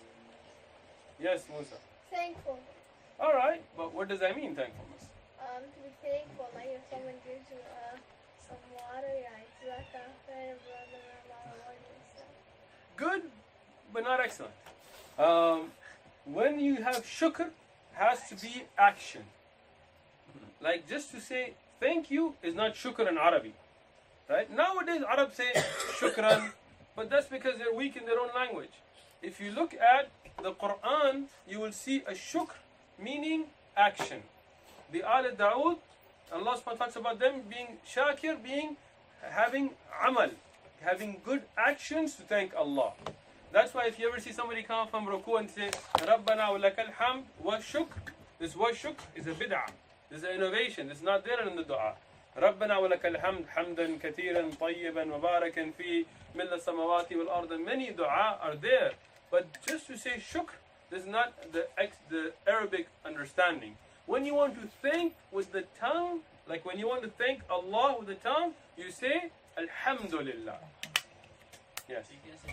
Yes, Musa. Thankful. All right, but what does that mean, thankfulness? Um, to be thankful, like if someone gives you uh, some water, yeah, it's like a friend, brother, mother, and stuff. Good, but not excellent. Um, when you have shukr, has to be action. Like just to say thank you is not shukr in Arabic. Right? Nowadays Arabs say shukran, but that's because they're weak in their own language. If you look at the Quran, you will see a shukr meaning action. The Al Dawood, Allah subhanahu wa ta'ala talks about them being shakir, being having amal, having good actions to thank Allah. That's why if you ever see somebody come from ruku and say Rabbana wa lakal hamd wa shukr, this wa shukr is a bid'ah. This is an innovation. This is not there in the dua. ربنا ولك الحمد حمدا كثيرا طيبا مباركا في ملء السماوات والأرض. Many dua are there, but just to say shukr, this is not the ex, the Arabic understanding. When you want to thank with the tongue, like when you want to thank Allah with the tongue, you say Alhamdulillah. Yes.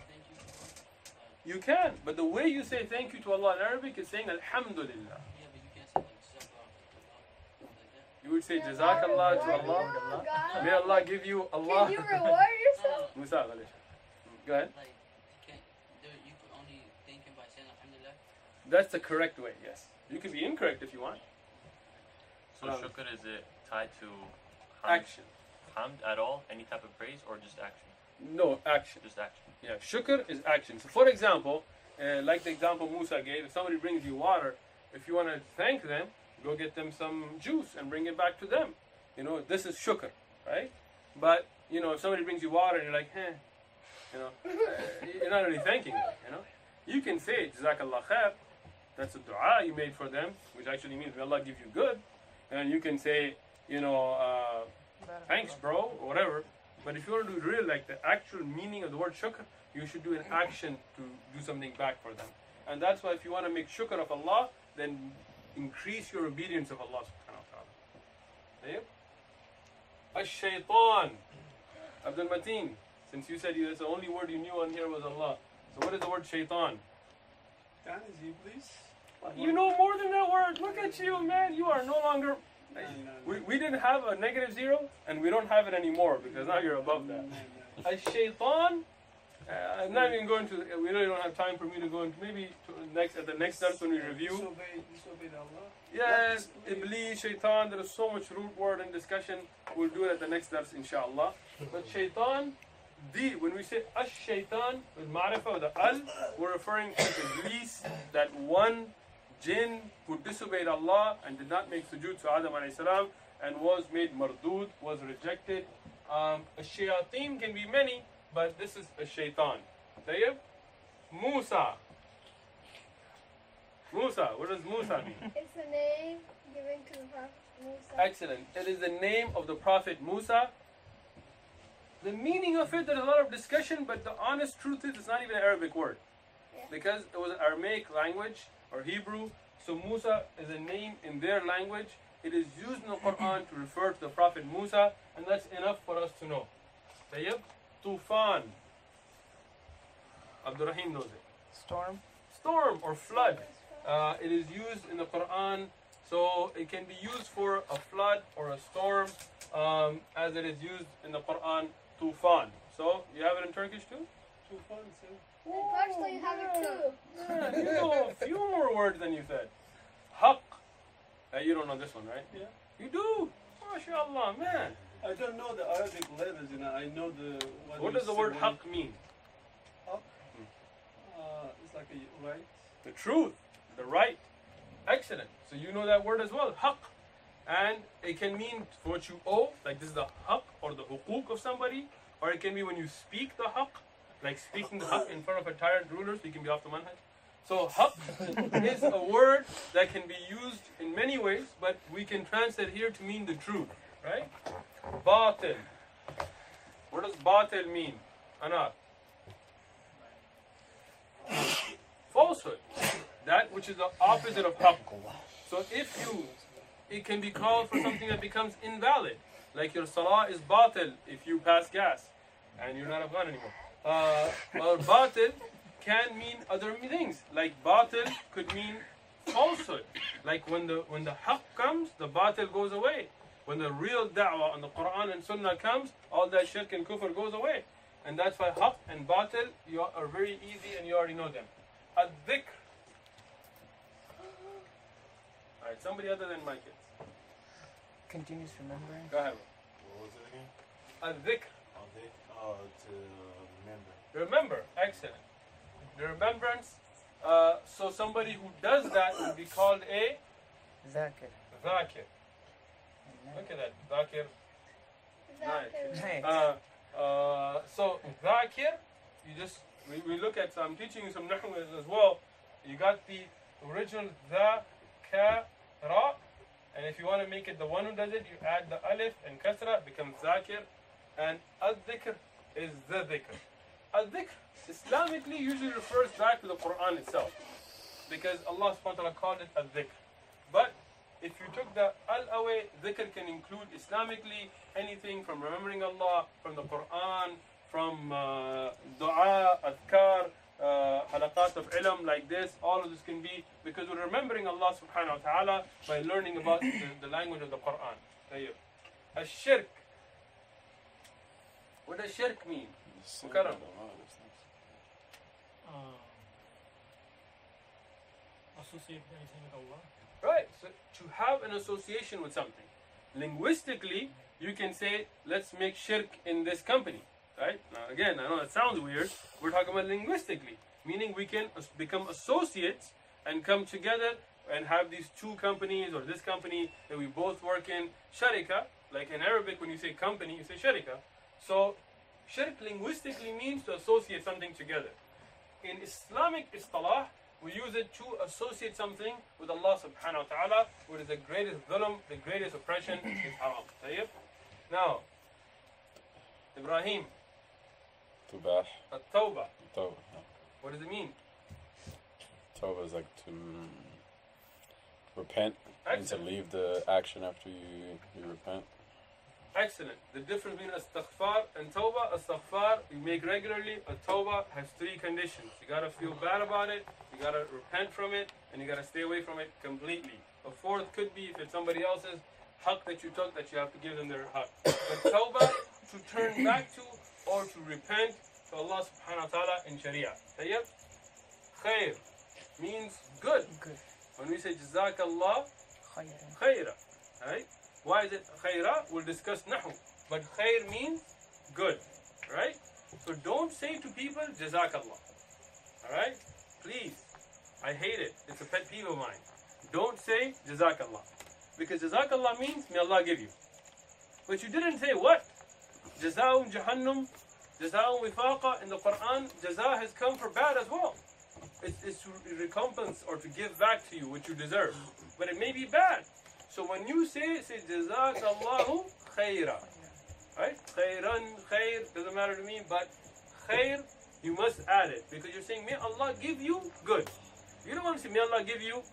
You can, but the way you say thank you to Allah in Arabic is saying Alhamdulillah. You would say Jazakallah to Allah. Oh, God. May Allah give you Allah. Can you reward yourself? Musa, go ahead. Like, you can't, there, you could only thank him by saying Alhamdulillah. That's the correct way, yes. You can be incorrect if you want. So Um, shukr, is it tied to hamd, Action. hamd at all? Any type of praise or just action? No, action. Just action. Yeah, shukr is action. So for example, uh, like the example Musa gave, if somebody brings you water, if you want to thank them, go get them some juice and bring it back to them. You know, this is shukr, right? But, you know, if somebody brings you water and you're like, eh, you know, uh, you're not really thanking them, you know. You can say, Jazakallah khair, that's a dua you made for them, which actually means may Allah give you good. And you can say, you know, uh, thanks bro, or whatever. But if you want to do real, like the actual meaning of the word shukr, you should do an action to do something back for them. And that's why if you want to make shukr of Allah, then increase your obedience of Allah subhanahu wa ta'ala. Ash-shaytan. Abdul Mateen, since you said you, that's the only word you knew on here was Allah. So what is the word shaitan? That is Iblis. You know more than that word. Look at you, man. You are no longer... We, we didn't have a negative zero, and we don't have it anymore, because now you're above that. Ash-shaytan, uh, I'm not even going to... We really don't have time for me to go into... Maybe to next at the next dars when we review. Disobey, disobey Allah. Yes, Iblis, shaitan, there is so much root word and discussion. We'll do it at the next dars, inshallah. But shaitan, the, when we say ash-shaitan, with ma'rifah, with the al, we're referring to Iblis, that one jinn who disobeyed Allah and did not make sujood to Adam alayhi salam and was made mardud, was rejected. Um, a shayateen can be many, but this is a shaitan. Tayyib? Musa. Musa, what does Musa mean? It's the name given to the Prophet Musa. Excellent. It is the name of the Prophet Musa. The meaning of it, there's a lot of discussion, but the honest truth is it's not even an Arabic word. Yeah. Because it was an Aramaic language, or Hebrew, so Musa is a name in their language. It is used in the Quran to refer to the Prophet Musa, and that's enough for us to know. Tayyib? Tufan. Abdul Rahim knows it. Storm. Storm or flood. Uh, it is used in the Quran, so it can be used for a flood or a storm, um, as it is used in the Quran, tufan. So, you have it in Turkish too? Tufan, sir. In Pakistan you have it too. Yeah, you know a few more words than you said. Haqq. Uh, you don't know this one, right? Yeah. You do? MashaAllah, man. I don't know the Arabic letters, you know. I know the... What, What you does the say word when- haqq mean? Haqq? Uh, it's like a right. The truth, the right. Excellent. So you know that word as well, haqq. And it can mean for what you owe, like this is the haqq or the huquq of somebody, or it can be when you speak the haqq, like speaking the haqq in front of a tyrant ruler, so you can be off the manhaj. So haqq is a word that can be used in many ways, but we can translate here to mean the truth, right? Batil. What does batil mean? Anar. Falsehood. That which is the opposite of haqq. So if you, it can be called for something that becomes invalid. Like your salah is batil if you pass gas and you're not Afghan anymore. Uh, or batil can mean other things. Like batil could mean falsehood. Like when the when the haqq comes, the batil goes away. When the real da'wah and the Quran and Sunnah comes, all that shirk and kufr goes away. And that's why haqq and batil you are very easy and you already know them. Ad-dhikr. Alright, somebody other than my kids. Continuous remembering. Go ahead. What was it again? Ad-dhikr. Oh, they, oh, to remember. Remember. Excellent. The remembrance. Uh, so somebody who does that would be called a Zakir. dhakir. Look at that. Dhakir. Nice. Nice. Uh, uh, so dhakir, you just we, we look at. So I'm teaching you some nahu as well. You got the original dha, ka, ra, and if you want to make it the one who does it, you add the alif and kasra, it becomes zakir, and ad-dhikr is the dhikr. Ad-dhikr Islamically usually refers back to the Quran itself, because Allah subhanahu wa ta'ala called it ad-dhikr. But if you took the al away, dhikr can include Islamically anything from remembering Allah, from the Quran, from uh, dua, adhkar, uh, halaqat of ilm like this. All of this can be because we're remembering Allah subhanahu wa ta'ala by learning about the, the language of the Quran. Ash-shirk. What does shirk mean? Mukarram. Um, associate anything with Allah. Right, so to have an association with something. Linguistically, you can say, let's make shirk in this company. Right? Now again, I know that sounds weird. We're talking about linguistically, meaning we can as- become associates and come together and have these two companies or this company that we both work in. Sharika, like in Arabic when you say company, you say sharika. So shirk linguistically means to associate something together. In Islamic istalah, we use it to associate something with Allah subhanahu wa ta'ala, which is the greatest dhulm, the greatest oppression is haram. Tayyib? Now, Ibrahim, Tubah. at-tawbah, Tawbah. what does it mean? Tawbah is like to mm, repent and to Excellent. leave the action after you, you repent. Excellent. The difference between astaghfar and tawbah, astaghfar you make regularly, a tawbah has three conditions. You gotta feel bad about it, you gotta repent from it, and you gotta stay away from it completely. A fourth could be if it's somebody else's haqq that you took, that you have to give them their haqq. But tawbah, to turn back to or to repent to Allah subhanahu wa ta'ala in sharia. Tayyib? Khair means good. Good. When we say jazakallah, Khayran. khaira. Right? Why is it khaira? We'll discuss nahu. But khair means good. Right? So don't say to people jazakallah. Alright? Please. I hate it. It's a pet peeve of mine. Don't say jazakallah. Because jazakallah means may Allah give you. But you didn't say what? Jazaa'un jahannam, jazaa'un wifaqa. In the Quran, jaza has come for bad as well. It's, it's to recompense or to give back to you what you deserve. But it may be bad. So when you say, say jazakallahu khaira. Right? Khairan, khair, doesn't matter to me, but khair, you must add it. Because you're saying, may Allah give you good. You don't want to say, may Allah give you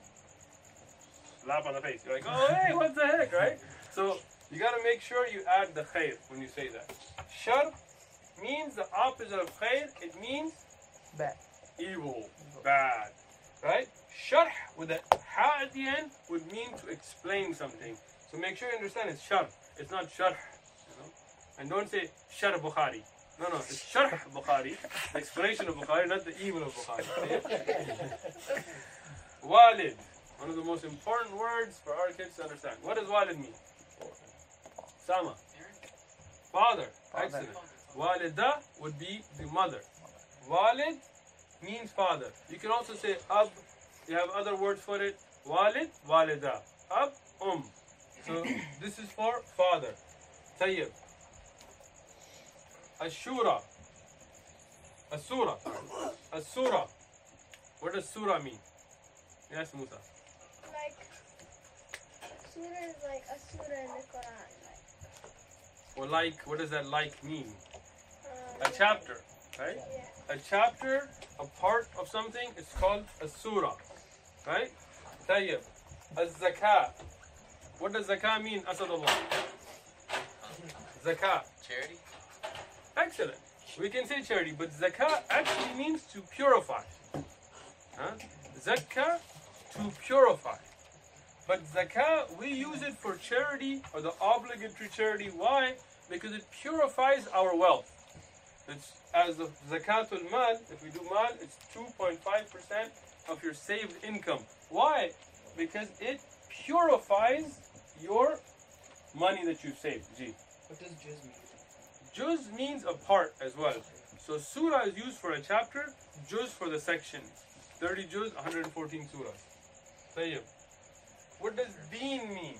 slap on the face. You're like, oh, hey, what the heck, right? So you got to make sure you add the khair when you say that. Shar means the opposite of khair. It means Bad. evil, bad, right? Sharh with a ha at the end would mean to explain something. So make sure you understand it's sharh. It's not sharh. You know? And don't say sharh Bukhari. No, no, it's sharh Bukhari, the explanation of Bukhari, not the evil of Bukhari. Walid, one of the most important words for our kids to understand. What does walid mean? Sama. Father. Father. Excellent. Walida would be the mother. Walid means father. You can also say ab. You have other words for it. Walid, walida. Ab, um. So this is for father. Tayyib. Ashura. Asura. Asura. What does surah mean? Yes, Musa. Like, surah is like a surah in the Quran. Like, Or like, what does that like mean? um, A chapter, right? Yeah. A chapter, a part of something, it's called a surah, right? Tayyib. Az-zakah. What does zakah mean, Asadullah? Zakah. Charity? Excellent. We can say charity, but zakah actually means to purify. Huh? Zakah, to purify. But zakah, we use it for charity or the obligatory charity. Why? Because it purifies our wealth. It's as the zakatul mal, if we do mal, it's two point five percent of your saved income. Why? Because it purifies your money that you've saved. Gee. What does juz mean? Juz means a part as well. So surah is used for a chapter, juz for the section. thirty juz, one hundred fourteen surahs. Tayyib. What does deen mean?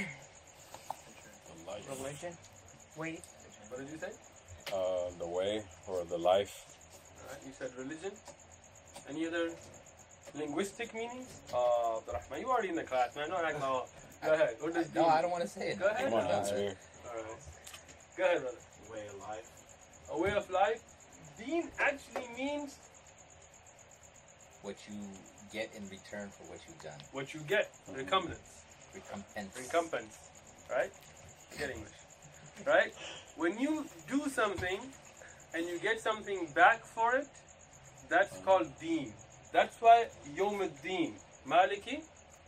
The life. Religion. Wait. What did you say? Uh, the way or the life. Alright, you said religion. Any other linguistic meanings? Uh, Abdurrahman, you already in the class, man. Don't act like, go ahead. What does deen No, I mean? don't want to say it. Go ahead. Come on, answer here. Alright. Go ahead, brother. Way of life. A way of life. Deen actually means What you get in return for what you've done. what you get. Recompense. Recompense. Recompense. Right? Get English. Right? When you do something and you get something back for it, that's called deen. That's why Yawm ad-Din. Maliki?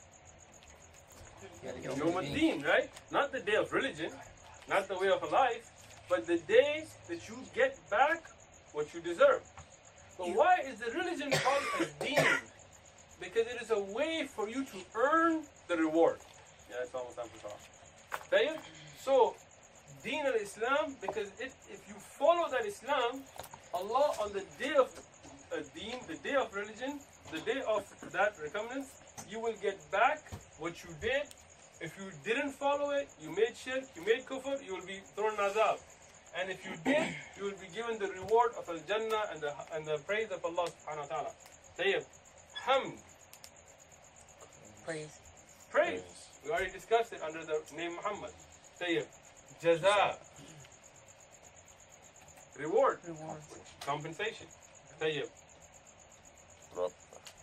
Yawm ad-Din, right? Not the day of religion, not the way of life, but the day that you get back what you deserve. But why is the religion called a deen? Because it is a way for you to earn the reward. Yeah, that's almost time for talk. So, Deen al-Islam, because it, if you follow that Islam, Allah on the day of uh, Deen, the day of religion, the day of that recompense, you will get back what you did. If you didn't follow it, you made shirk, you made kufr, you will be thrown in azab. And if you did, you will be given the reward of al-Jannah and the, and the praise of Allah subhanahu wa ta'ala. Tayyib. Hamd. Praise. Praise. We already discussed it under the name Muhammad. Tayyib. Jaza. Reward. Reward. Compensation. Tayyib. Rab.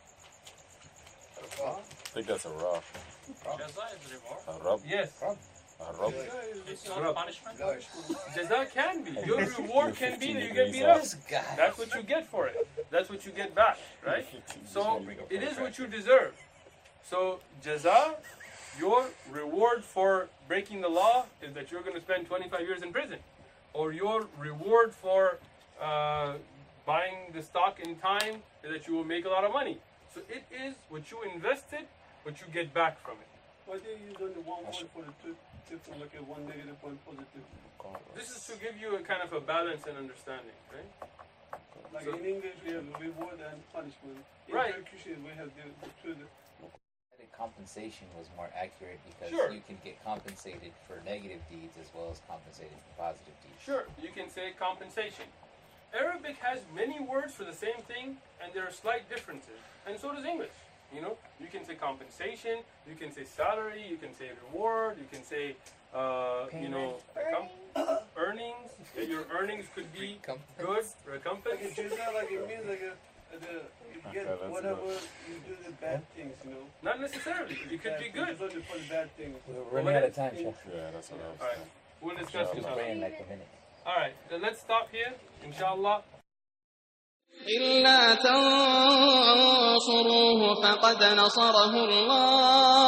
I think that's a rab. Jaza is reward. A rab. Yes. A rab. It's not punishment. Jaza can be. Your reward can be that you get beat This up. guy. That's what you get for it. That's what you get back, right? So it is what you deserve. So jaza, your reward for breaking the law is that you're going to spend twenty-five years in prison, or your reward for uh, buying the stock in time is that you will make a lot of money. So it is what you invested, what you get back from it. Why do you use only one word for the two different, like a one negative, one positive? This is to give you a kind of a balance and understanding, right? Like So- in English, we have reward and punishment. In Right. Turkish, we have the, the two. Compensation was more accurate because Sure. you can get compensated for negative deeds as well as compensated for positive deeds. Sure, you can say compensation. Arabic has many words for the same thing, and there are slight differences, and so does English. You know, you can say compensation, you can say salary, you can say reward, you can say, uh, you know, recom- earnings. Yeah, your earnings could be good, recompense. Like a jaza, like it means like a, the, you get Okay, that's whatever enough. you do the bad things, you know. Not necessarily. It could Bad be things. good. It's only for the bad things. We're running out of time, Chef. Yeah, that's what I was All right, saying. we'll discuss Just inshallah. praying like a minute. All right, then let's stop here, inshallah. إلا تنصروه فقد نصره الله